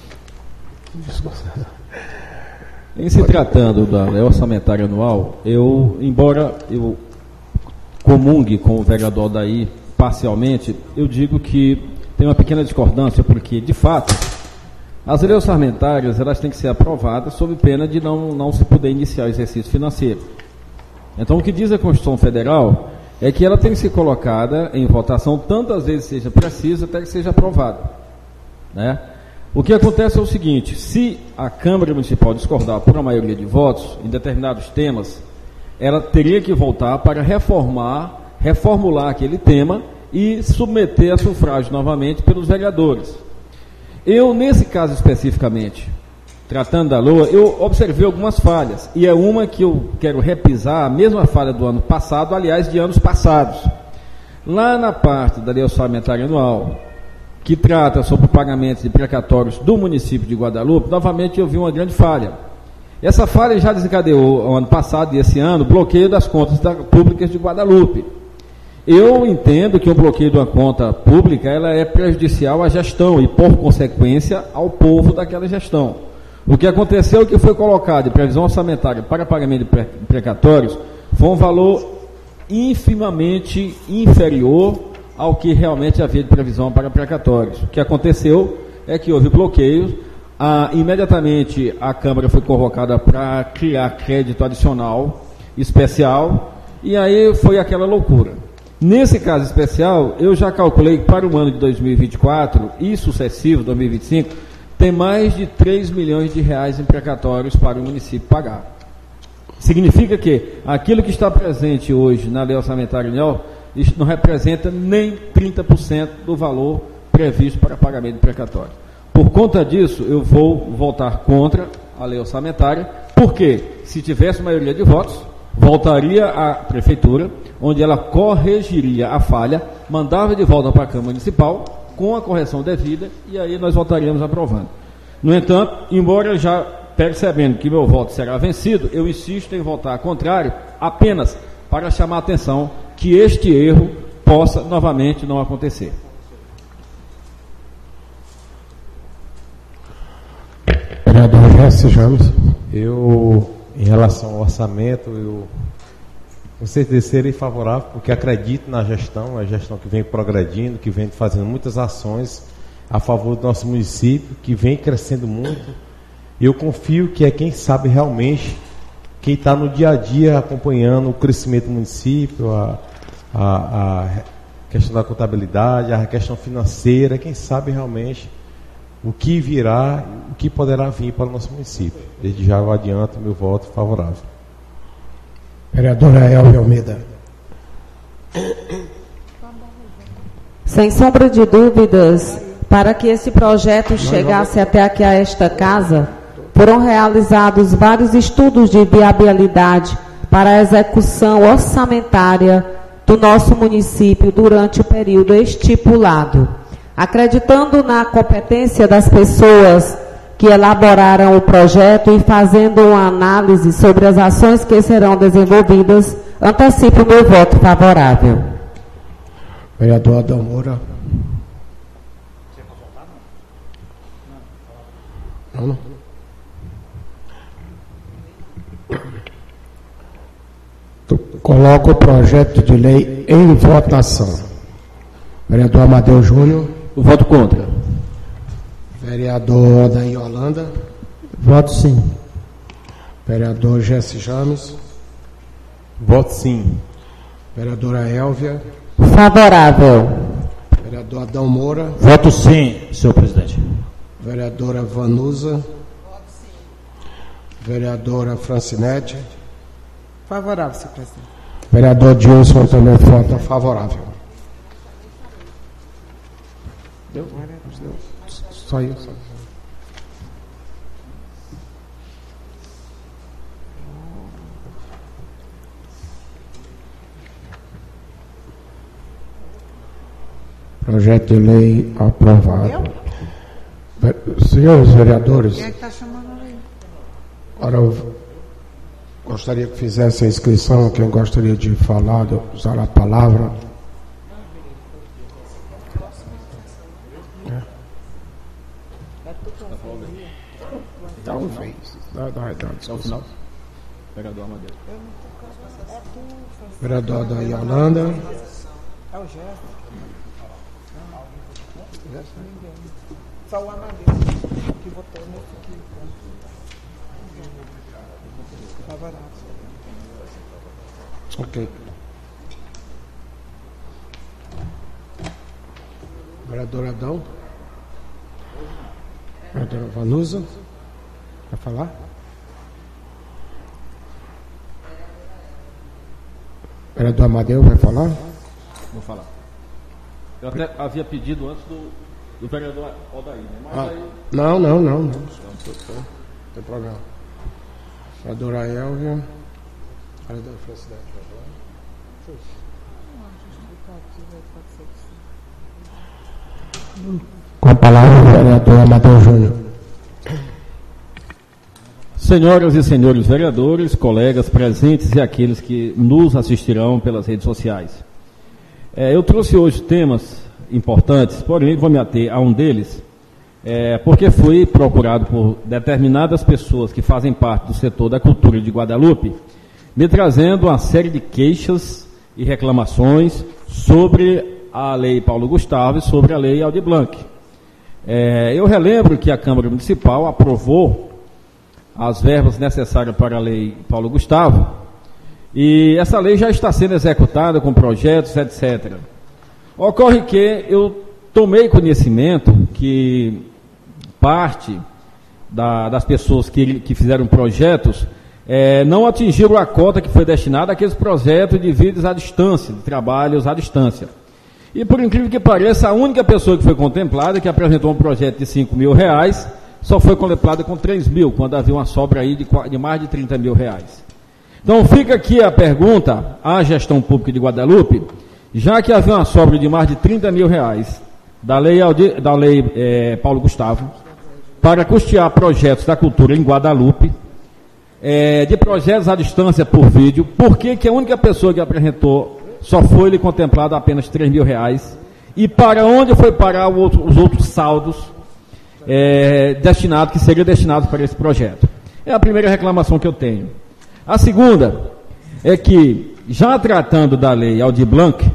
[SPEAKER 3] Em se tratando da lei orçamentária anual, embora eu comungue com o vereador Daí parcialmente, eu digo que tem uma pequena discordância, porque, de fato, as leis orçamentárias elas têm que ser aprovadas sob pena de não se poder iniciar o exercício financeiro. Então, o que diz a Constituição Federal é que ela tem que ser colocada em votação tantas vezes seja preciso até que seja aprovada, né? O que acontece é o seguinte: se a Câmara Municipal discordar por uma maioria de votos em determinados temas, ela teria que voltar para reformular aquele tema e submeter a sufrágio novamente pelos vereadores. Eu, nesse caso especificamente, tratando da LOA, eu observei algumas falhas, e é uma que eu quero repisar, a mesma falha do ano passado, aliás, de anos passados. Lá na parte da lei orçamentária anual, que trata sobre o pagamento de precatórios do município de Guadalupe, novamente eu vi uma grande falha. Essa falha já desencadeou, ao ano passado e esse ano, o bloqueio das contas públicas de Guadalupe. Eu entendo que o bloqueio de uma conta pública ela é prejudicial à gestão e, por consequência, ao povo daquela gestão. O que aconteceu é que foi colocado em previsão orçamentária para pagamento de precatórios foi um valor infimamente inferior ao que realmente havia de previsão para precatórios. O que aconteceu é que houve bloqueios, imediatamente a Câmara foi convocada para criar crédito adicional especial, e aí foi aquela loucura. Nesse caso especial, eu já calculei que para o ano de 2024 e sucessivo, 2025, tem mais de 3 milhões de reais em precatórios para o município pagar. Significa que aquilo que está presente hoje na lei orçamentária anual não representa nem 30% do valor previsto para pagamento de precatório. Por conta disso, eu vou votar contra a lei orçamentária, porque se tivesse maioria de votos, voltaria à prefeitura, onde ela corrigiria a falha, mandava de volta para a Câmara Municipal, com a correção devida, e aí nós votaríamos aprovando. No entanto, embora já percebendo que meu voto será vencido, eu insisto em votar contrário, apenas para chamar a atenção que este erro possa novamente não acontecer.
[SPEAKER 1] Vereador Jesse James.
[SPEAKER 10] Eu, em relação ao orçamento, eu com certeza serei favorável, porque acredito na gestão, a gestão que vem progredindo, que vem fazendo muitas ações a favor do nosso município, que vem crescendo muito. Eu confio que é quem sabe realmente, quem está no dia a dia acompanhando o crescimento do município, a questão da contabilidade, a questão financeira, quem sabe realmente o que virá, o que poderá vir para o nosso município. Desde já eu adianto meu voto favorável.
[SPEAKER 1] Vereadora Elvia Almeida.
[SPEAKER 5] Sem sombra de dúvidas, para que esse projeto chegasse até aqui a esta casa, foram realizados vários estudos de viabilidade para a execução orçamentária do nosso município durante o período estipulado. Acreditando na competência das pessoas que elaboraram o projeto e fazendo uma análise sobre as ações que serão desenvolvidas, antecipo o meu voto favorável.
[SPEAKER 1] Vereador Adão Moura. Não. Coloco o projeto de lei em votação. Vereador Amadeu Júnior.
[SPEAKER 3] Voto contra.
[SPEAKER 1] Vereador Adair Holanda.
[SPEAKER 6] Voto sim.
[SPEAKER 1] Vereador Jesse James.
[SPEAKER 10] Voto sim.
[SPEAKER 1] Vereadora Elvia.
[SPEAKER 5] Favorável.
[SPEAKER 1] Vereador Adão Moura.
[SPEAKER 4] Voto sim, senhor presidente.
[SPEAKER 1] Vereadora Vanusa. Vereadora Francinete.
[SPEAKER 8] Favorável, senhor presidente.
[SPEAKER 1] Vereador Dilson também vota favorável. Deu? Só isso. Projeto de lei aprovado. Senhores vereadores,
[SPEAKER 8] Quem é que está chamando ali?
[SPEAKER 1] agora eu gostaria que fizesse a inscrição, quem gostaria de falar, de usar a palavra. Talvez. Dá.
[SPEAKER 3] Vereador Amadeu.
[SPEAKER 1] Vereador da Yolanda.
[SPEAKER 8] É o Gerson. Ninguém. Só o Amadeu que votou nesse aqui. Favorável.
[SPEAKER 1] Ok. Vereador Adão. Vereadora Vanusa. Vai falar? Vereador Amadeu vai falar?
[SPEAKER 3] Vou falar. Eu até havia pedido antes do vereador Odair, né? Mas aí...
[SPEAKER 1] Não. Não tem problema. Vereadora Elvia. Vereadora Felicidade vai falar? Com a palavra o vereador Amadeu Júnior.
[SPEAKER 3] Senhoras e senhores vereadores, colegas presentes e aqueles que nos assistirão pelas redes sociais. Eu trouxe hoje temas importantes, porém vou me ater a um deles, porque fui procurado por determinadas pessoas que fazem parte do setor da cultura de Guadalupe, me trazendo uma série de queixas e reclamações sobre a Lei Paulo Gustavo e sobre a Lei Aldir Blanc. Eu relembro que a Câmara Municipal aprovou as verbas necessárias para a Lei Paulo Gustavo, e essa lei já está sendo executada com projetos, etc. Ocorre que eu tomei conhecimento que parte das pessoas que fizeram projetos não atingiram a cota que foi destinada àqueles projetos de vídeos à distância, de trabalhos à distância. E por incrível que pareça, a única pessoa que foi contemplada, que apresentou um projeto de R$5 mil, só foi contemplada com 3 mil, quando havia uma sobra aí de mais de 30 mil reais. Então fica aqui a pergunta à gestão pública de Guadalupe, já que havia uma sobra de mais de 30 mil reais da lei Paulo Gustavo, para custear projetos da cultura em Guadalupe, de projetos à distância por vídeo, por que a única pessoa que apresentou só foi lhe contemplado apenas 3 mil reais, e para onde foi parar os outros saldos que seriam destinados para esse projeto? É a primeira reclamação que eu tenho. A segunda é que, já tratando da lei Aldir Blanc,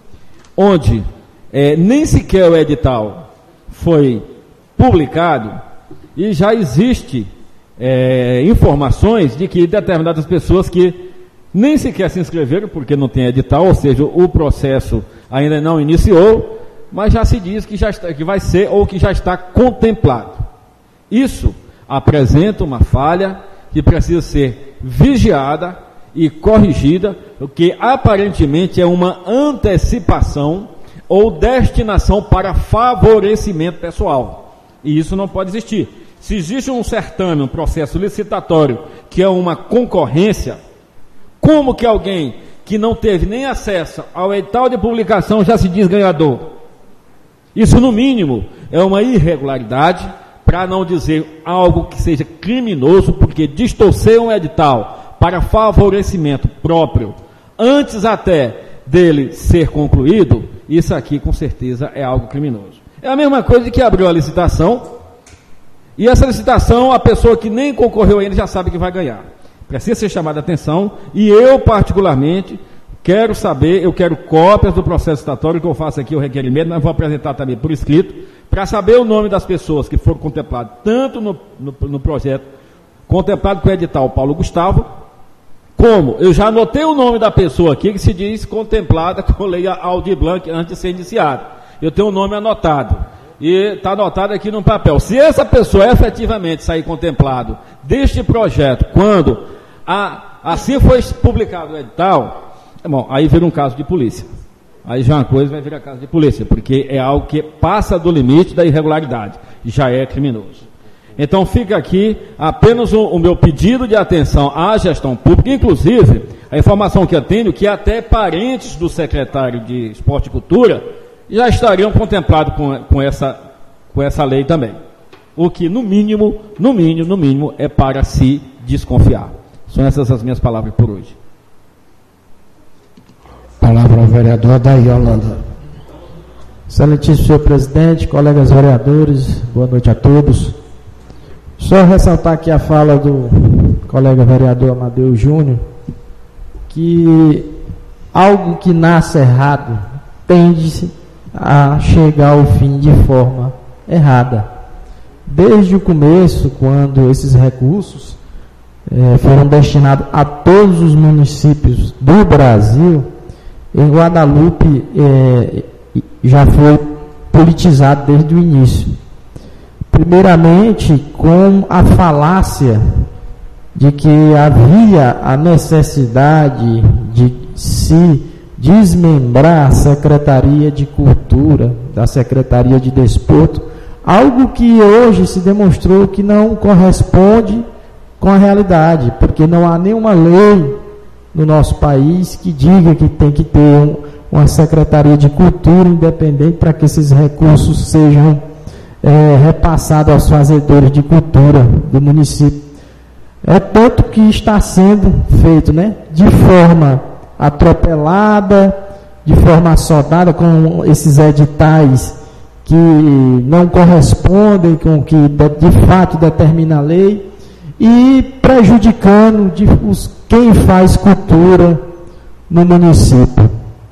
[SPEAKER 3] onde nem sequer o edital foi publicado, e já existe informações de que determinadas pessoas que nem sequer se inscreveram, porque não tem edital, ou seja, o processo ainda não iniciou, mas já se diz que vai ser ou que já está contemplado. Isso apresenta uma falha que precisa ser vigiada e corrigida, o que aparentemente é uma antecipação ou destinação para favorecimento pessoal. E isso não pode existir. Se existe um certame, um processo licitatório, que é uma concorrência, como que alguém que não teve nem acesso ao edital de publicação já se diz ganhador? Isso, no mínimo, é uma irregularidade, para não dizer algo que seja criminoso, porque distorcer um edital para favorecimento próprio, antes até dele ser concluído, isso aqui com certeza é algo criminoso. É a mesma coisa que abriu a licitação, e essa licitação, a pessoa que nem concorreu ainda já sabe que vai ganhar. Precisa ser chamada a atenção, e eu particularmente quero saber, eu quero cópias do processo licitatório, que eu faço aqui o requerimento, mas vou apresentar também por escrito, para saber o nome das pessoas que foram contempladas, tanto no projeto contemplado com o edital Paulo Gustavo, como eu já anotei o nome da pessoa aqui, que se diz contemplada com a lei Aldir Blanc antes de ser iniciada. Eu tenho o nome anotado, e está anotado aqui no papel. Se essa pessoa efetivamente sair contemplado deste projeto, quando assim foi publicado o edital, bom, aí vira um caso de polícia. Aí já uma coisa vai virar caso de polícia, porque é algo que passa do limite da irregularidade, já é criminoso. Então fica aqui apenas o meu pedido de atenção à gestão pública, inclusive a informação que eu tenho, que até parentes do secretário de Esporte e Cultura já estariam contemplados com essa lei também. O que no mínimo é para se desconfiar. São essas as minhas palavras por hoje.
[SPEAKER 1] Palavra ao vereador Adair Holanda.
[SPEAKER 6] Excelentíssimo senhor presidente, colegas vereadores, boa noite a todos. Só ressaltar aqui a fala do colega vereador Amadeu Júnior, que algo que nasce errado tende a chegar ao fim de forma errada. Desde o começo, quando esses recursos foram destinados a todos os municípios do Brasil, em Guadalupe já foi politizado desde o início. Primeiramente, com a falácia de que havia a necessidade de se desmembrar a Secretaria de Cultura da Secretaria de Desporto, algo que hoje se demonstrou que não corresponde com a realidade, porque não há nenhuma lei no nosso país que diga que tem que ter uma Secretaria de Cultura independente para que esses recursos sejam repassados aos fazedores de cultura do município. É tanto que está sendo feito, né, de forma atropelada, de forma assodada, com esses editais que não correspondem com o que de fato determina a lei, e prejudicando quem faz cultura no município.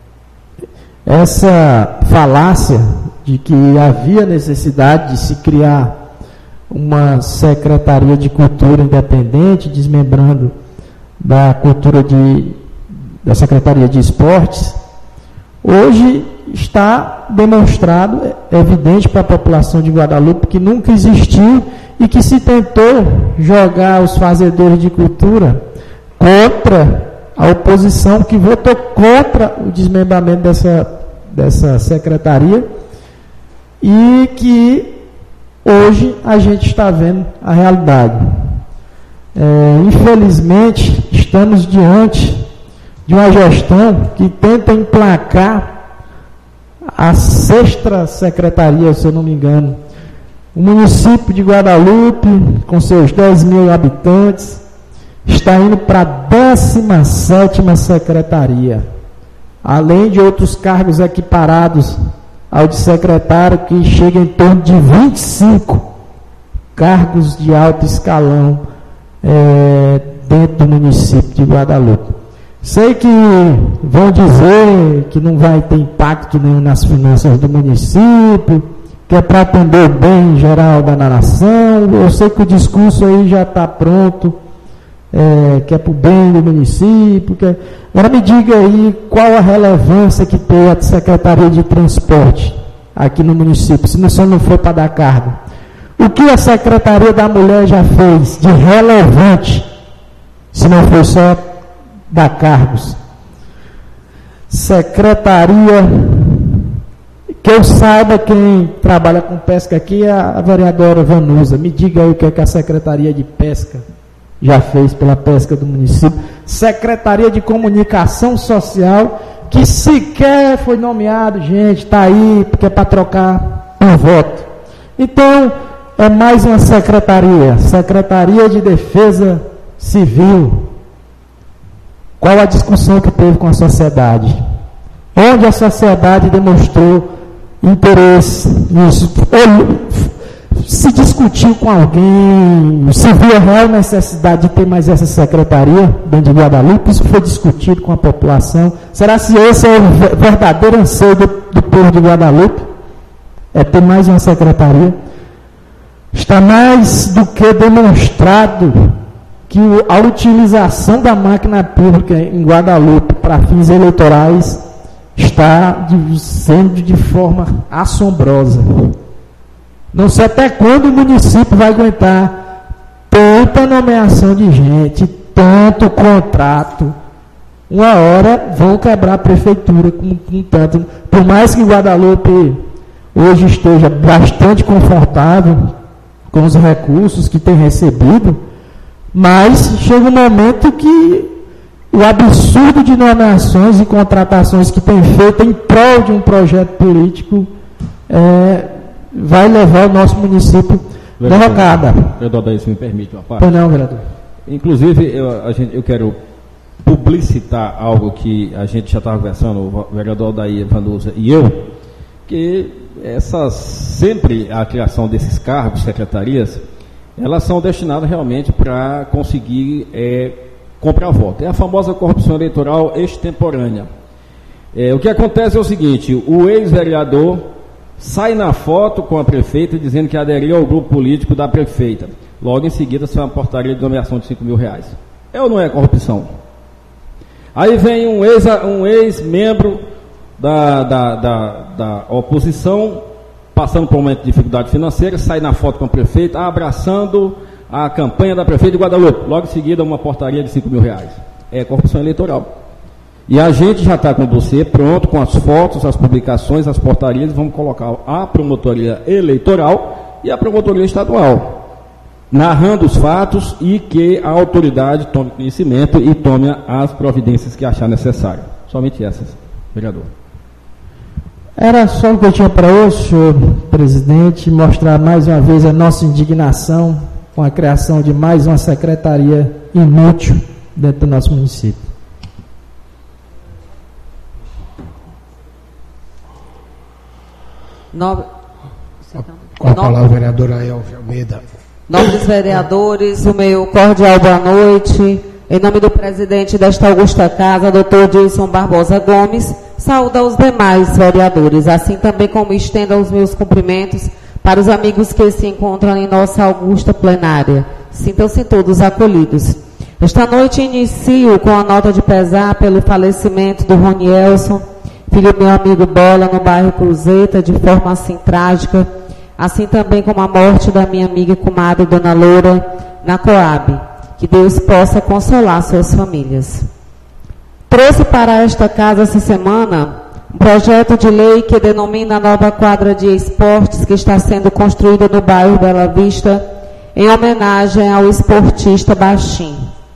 [SPEAKER 6] Essa falácia de que havia necessidade de se criar uma Secretaria de Cultura independente, desmembrando da cultura da Secretaria de Esportes, hoje está demonstrado, evidente para a população de Guadalupe, que nunca existiu e que se tentou jogar os fazedores de cultura contra a oposição, que votou contra o desmembramento dessa secretaria, e que hoje a gente está vendo a realidade. Infelizmente, estamos diante de uma gestão que tenta emplacar a 6ª secretaria, se eu não me engano. O município de Guadalupe, com seus 10 mil habitantes, está indo para a 17ª secretaria, além de outros cargos equiparados ao de secretário, que chega em torno de 25 cargos de alto escalão dentro do município de Guadalupe. Sei que vão dizer que não vai ter impacto nenhum nas finanças do município, que é para atender o bem geral da nação. Eu sei que o discurso aí já está pronto, que é para o bem do município. Agora me diga aí qual a relevância que tem a Secretaria de Transporte aqui no município, se só não for para dar cargo. O que a Secretaria da Mulher já fez de relevante, se não foi só dar cargos? Secretaria, que eu saiba, quem trabalha com pesca aqui é a vereadora Vanusa. Me diga aí o que é que a Secretaria de Pesca já fez pela pesca do município. Secretaria de Comunicação Social, que sequer foi nomeado, gente, está aí, porque é para trocar um voto. Então, é mais uma secretaria, Secretaria de Defesa Civil. Qual a discussão que teve com a sociedade? Onde a sociedade demonstrou interesse nisso? Se discutiu com alguém, se viu a real necessidade de ter mais essa secretaria dentro de Guadalupe? Isso foi discutido com a população? Será se esse é o verdadeiro anseio do povo de Guadalupe? É ter mais uma secretaria? Está mais do que demonstrado que a utilização da máquina pública em Guadalupe para fins eleitorais está sendo de forma assombrosa. Não sei até quando o município vai aguentar tanta nomeação de gente, tanto contrato. Uma hora vão quebrar a prefeitura com tanto. Por mais que Guadalupe hoje esteja bastante confortável com os recursos que tem recebido, mas chega um momento que o absurdo de nomeações e contratações que tem feito em prol de um projeto político vai levar o nosso município derrocada.
[SPEAKER 3] Vereador Daí, se me permite uma parte.
[SPEAKER 6] Pois não, vereador.
[SPEAKER 3] Inclusive, eu quero publicitar algo que a gente já estava conversando, o vereador Daí Vanusa e eu, que sempre a criação desses cargos, secretarias, elas são destinadas realmente para conseguir comprar voto. É a famosa corrupção eleitoral extemporânea. O que acontece é o seguinte: o ex-vereador sai na foto com a prefeita dizendo que aderiu ao grupo político da prefeita. Logo em seguida, sai uma portaria de nomeação de R$5.000. É ou não é corrupção? Aí vem um ex-membro da oposição, passando por um momento de dificuldade financeira, sai na foto com a prefeita, abraçando a campanha da prefeita de Guadalupe. Logo em seguida, uma portaria de R$5.000. É corrupção eleitoral. E a gente já está com o dossiê pronto, com as fotos, as publicações, as portarias, e vamos colocar a promotoria eleitoral e a promotoria estadual, narrando os fatos e que a autoridade tome conhecimento e tome as providências que achar necessário. Somente essas, vereador.
[SPEAKER 6] Era só o que eu tinha para hoje, senhor presidente, mostrar mais uma vez a nossa indignação com a criação de mais uma secretaria inútil dentro do nosso município.
[SPEAKER 1] Com a palavra, vereadora Elvia Almeida.
[SPEAKER 5] Nobres vereadores, o meu cordial boa noite. Em nome do presidente desta augusta casa, doutor Dilson Barbosa Gomes, saúdo aos demais vereadores, assim também como estendo os meus cumprimentos para os amigos que se encontram em nossa augusta plenária. Sintam-se todos acolhidos. Esta noite inicio com a nota de pesar pelo falecimento do Ronielson, filho do meu amigo Bola, no bairro Cruzeta, de forma assim trágica, assim também como a morte da minha amiga e comadre, Dona Loura, na Coab. Que Deus possa consolar suas famílias. Trouxe para esta casa essa semana um projeto de lei que denomina a nova quadra de esportes que está sendo construída no bairro Bela Vista, em homenagem ao esportista Baixim.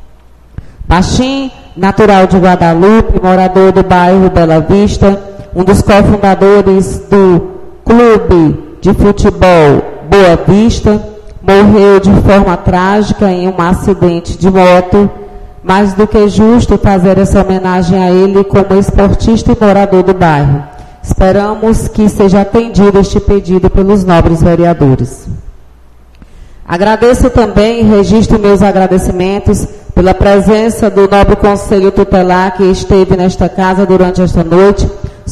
[SPEAKER 5] Baixim, natural de Guadalupe, morador do bairro Bela Vista, um dos cofundadores do Clube de Futebol Boa Vista, morreu de forma trágica em um acidente de moto. Mais do que justo fazer essa homenagem a ele como esportista e morador do bairro. Esperamos que seja atendido este pedido pelos nobres vereadores. Agradeço também e registro meus agradecimentos pela presença do nobre Conselho Tutelar que esteve nesta casa durante esta noite,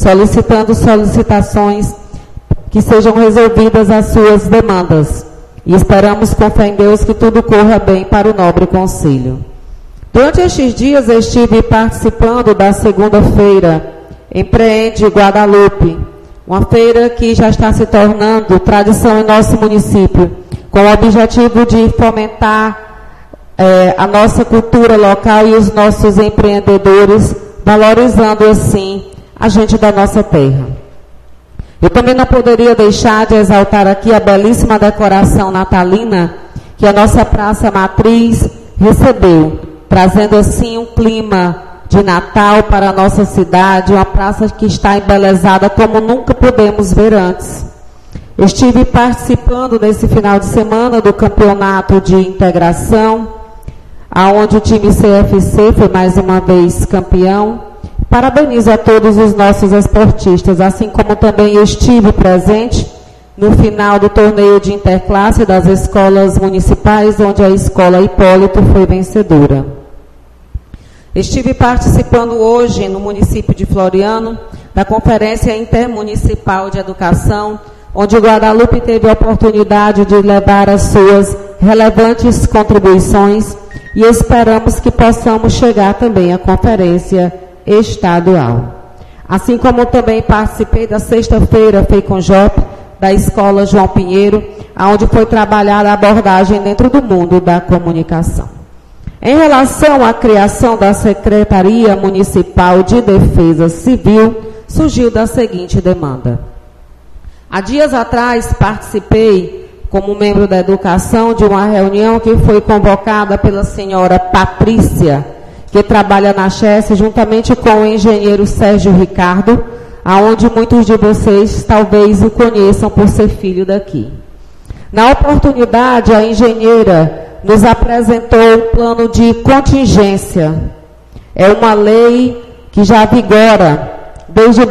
[SPEAKER 5] solicitações que sejam resolvidas as suas demandas. E esperamos com fé em Deus que tudo corra bem para o nobre Conselho. Durante estes dias eu estive participando da segunda-feira Empreende Guadalupe, uma feira que já está se tornando tradição em nosso município, com o objetivo de fomentar a nossa cultura local e os nossos empreendedores, valorizando assim a gente da nossa terra. Eu também não poderia deixar de exaltar aqui a belíssima decoração natalina que a nossa Praça Matriz recebeu, trazendo assim um clima de Natal para a nossa cidade, uma praça que está embelezada como nunca pudemos ver antes. Estive participando nesse final de semana do campeonato de integração, aonde o time CFC foi mais uma vez campeão. Parabenizo a todos os nossos esportistas, assim como também eu estive presente no final do torneio de interclasse das escolas municipais, onde a escola Hipólito foi vencedora. Estive participando hoje no município de Floriano, da Conferência Intermunicipal de Educação, onde o Guadalupe teve a oportunidade de levar as suas relevantes contribuições e esperamos que possamos chegar também à conferência estadual. Assim como também participei da sexta-feira FEICONJOP, da Escola João Pinheiro, onde foi trabalhada a abordagem dentro do mundo da comunicação. Em relação à criação da Secretaria Municipal de Defesa Civil, surgiu da seguinte demanda. Há dias atrás participei, como membro da educação, de uma reunião que foi convocada pela senhora Patrícia, que trabalha na Chesse, juntamente com o engenheiro Sérgio Ricardo, aonde muitos de vocês talvez o conheçam por ser filho daqui. Na oportunidade, a engenheira nos apresentou um plano de contingência. É uma lei que já vigora desde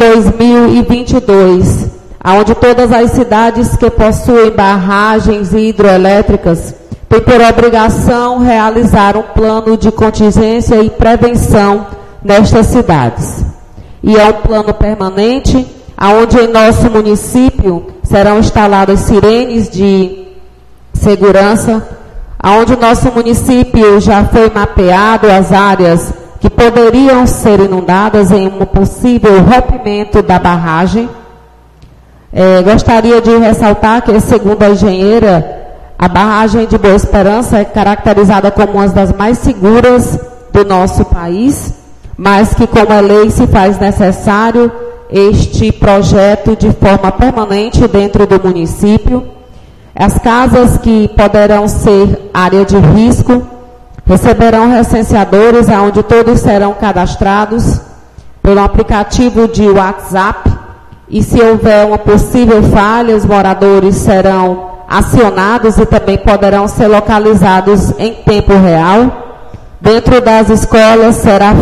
[SPEAKER 5] 2022, onde todas as cidades que possuem barragens hidroelétricas têm por obrigação realizar um plano de contingência e prevenção nestas cidades. e é um plano permanente, onde em nosso município serão instaladas sirenes de segurança, onde o nosso município já foi mapeado as áreas que poderiam ser inundadas em um possível rompimento da barragem. Gostaria de ressaltar que, segundo a engenheira, a barragem de Boa Esperança é caracterizada como uma das mais seguras do nosso país, mas que, como a lei, se faz necessário este projeto de forma permanente dentro do município. As casas que poderão ser área de risco receberão recenseadores, onde todos serão cadastrados pelo aplicativo de WhatsApp, e se houver uma possível falha, os moradores serão acionados e também poderão ser localizados em tempo real. Dentro das escolas será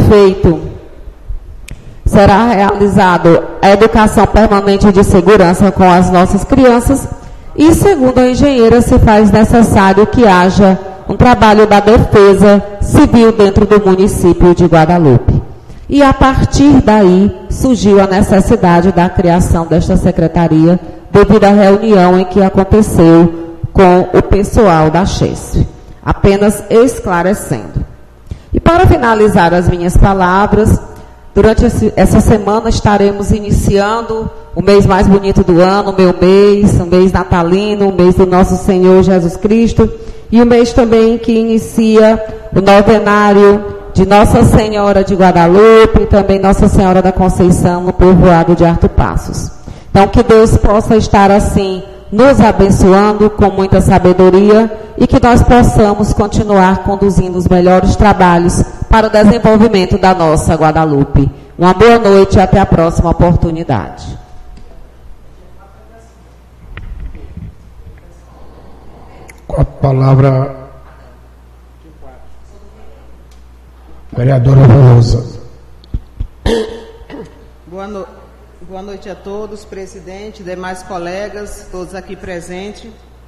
[SPEAKER 5] realizado a educação permanente de segurança com as nossas crianças, e, segundo a engenheira, se faz necessário que haja um trabalho da defesa civil dentro do município de Guadalupe. E a partir daí surgiu a necessidade da criação desta secretaria, devido à reunião em que aconteceu com o pessoal da Chesf. Apenas esclarecendo. E para finalizar as minhas palavras, durante essa semana estaremos iniciando o mês mais bonito do ano, o meu mês, o mês natalino, o mês do nosso Senhor Jesus Cristo, e o mês também que inicia o novenário de Nossa Senhora de Guadalupe e também Nossa Senhora da Conceição no povoado de Arto Passos. Então, que Deus possa estar assim, nos abençoando com muita sabedoria, e que nós possamos continuar conduzindo os melhores trabalhos para o desenvolvimento da nossa Guadalupe. Uma boa noite e até a próxima oportunidade.
[SPEAKER 1] Com a palavra, vereadora Rosa.
[SPEAKER 7] Boa noite a todos, presidente, demais colegas, todos aqui presentes.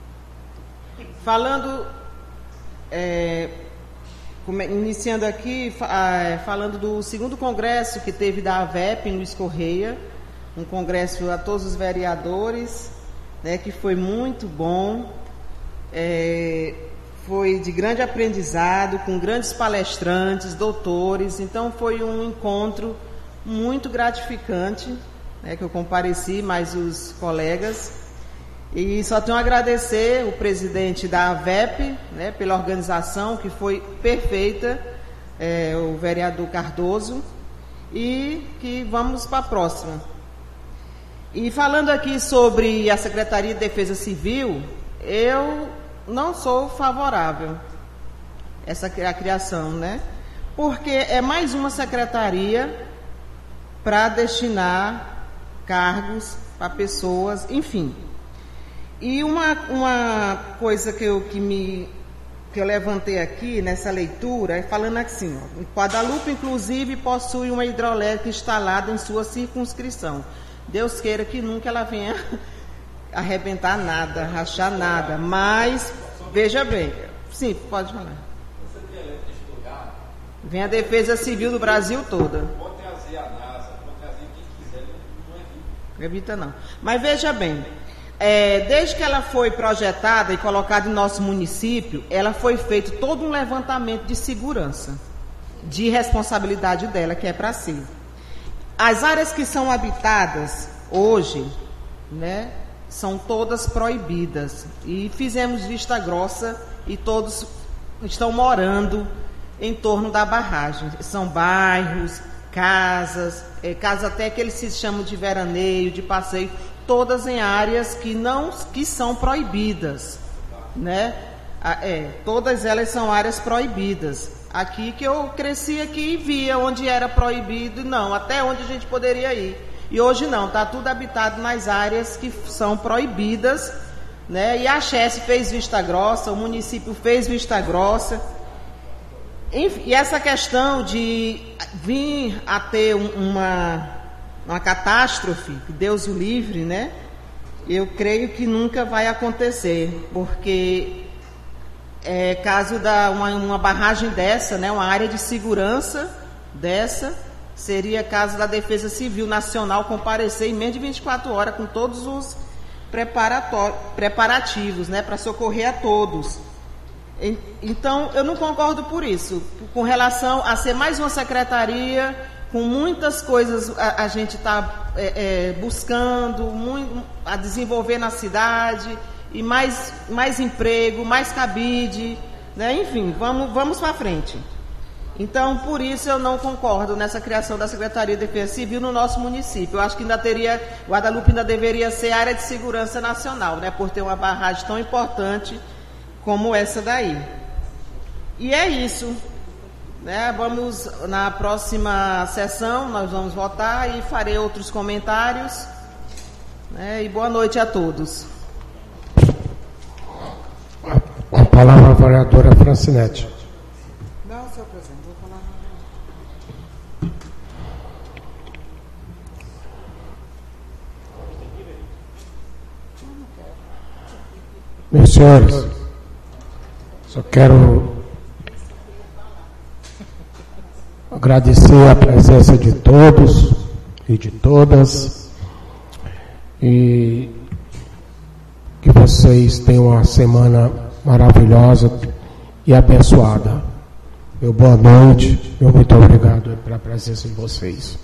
[SPEAKER 7] Iniciando aqui, falando do segundo congresso que teve da AVEP em Luiz Correia, um congresso a todos os vereadores, né, que foi muito bom, foi de grande aprendizado, com grandes palestrantes, doutores, então foi um encontro muito gratificante, né, que eu compareci, mais os colegas. E só tenho a agradecer o presidente da AVEP, né, pela organização, que foi perfeita, o vereador Cardoso, e que vamos para a próxima. E falando aqui sobre a Secretaria de Defesa Civil, eu não sou favorável a criação, né? Porque é mais uma secretaria para destinar cargos para pessoas, enfim. E uma coisa que eu levantei aqui nessa leitura é falando assim, ó, Guadalupe, inclusive, possui uma hidrelétrica instalada em sua circunscrição. Deus queira que nunca ela venha arrebentar nada, rachar nada, mas, veja bem, sim, pode falar. Vem a Defesa Civil do Brasil toda.
[SPEAKER 11] Pode trazer a NASA, pode trazer quem quiser, não
[SPEAKER 7] evita não. Mas veja bem, desde que ela foi projetada e colocada em nosso município, ela foi feito todo um levantamento de segurança, de responsabilidade dela, que é para si. As áreas que são habitadas hoje, né, são todas proibidas. E fizemos vista grossa e todos estão morando em torno da barragem. São bairros, casas até que eles se chamam de veraneio, de passeio, todas em áreas que são proibidas, né? Todas elas são áreas proibidas. Aqui que eu cresci aqui e via onde era proibido, não, até onde a gente poderia ir. E hoje não, está tudo habitado nas áreas que são proibidas, né? E a Chesf fez vista grossa, o município fez vista grossa. E essa questão de vir a ter uma catástrofe, que Deus o livre, né? Eu creio que nunca vai acontecer, porque caso uma barragem dessa, né, uma área de segurança dessa, seria caso da Defesa Civil Nacional comparecer em menos de 24 horas com todos os preparativos, né, para socorrer a todos. Então, eu não concordo por isso, com relação a ser mais uma secretaria, com muitas coisas a gente está buscando a desenvolver na cidade, e mais emprego, mais cabide, né? Enfim, vamos para frente. Então, por isso eu não concordo nessa criação da Secretaria de Defesa Civil no nosso município. Eu acho que Guadalupe ainda deveria ser área de segurança nacional, né? Por ter uma barragem tão importante como essa daí. E é isso, né? Vamos, na próxima sessão, nós vamos votar e farei outros comentários, né? E boa noite a todos.
[SPEAKER 1] A palavra a vereadora Francinete.
[SPEAKER 8] Não, senhor presidente, vou falar nada.
[SPEAKER 1] Meus senhores, só quero agradecer a presença de todos e de todas, e que vocês tenham uma semana maravilhosa e abençoada. Meu boa noite, meu muito obrigado pela presença de vocês.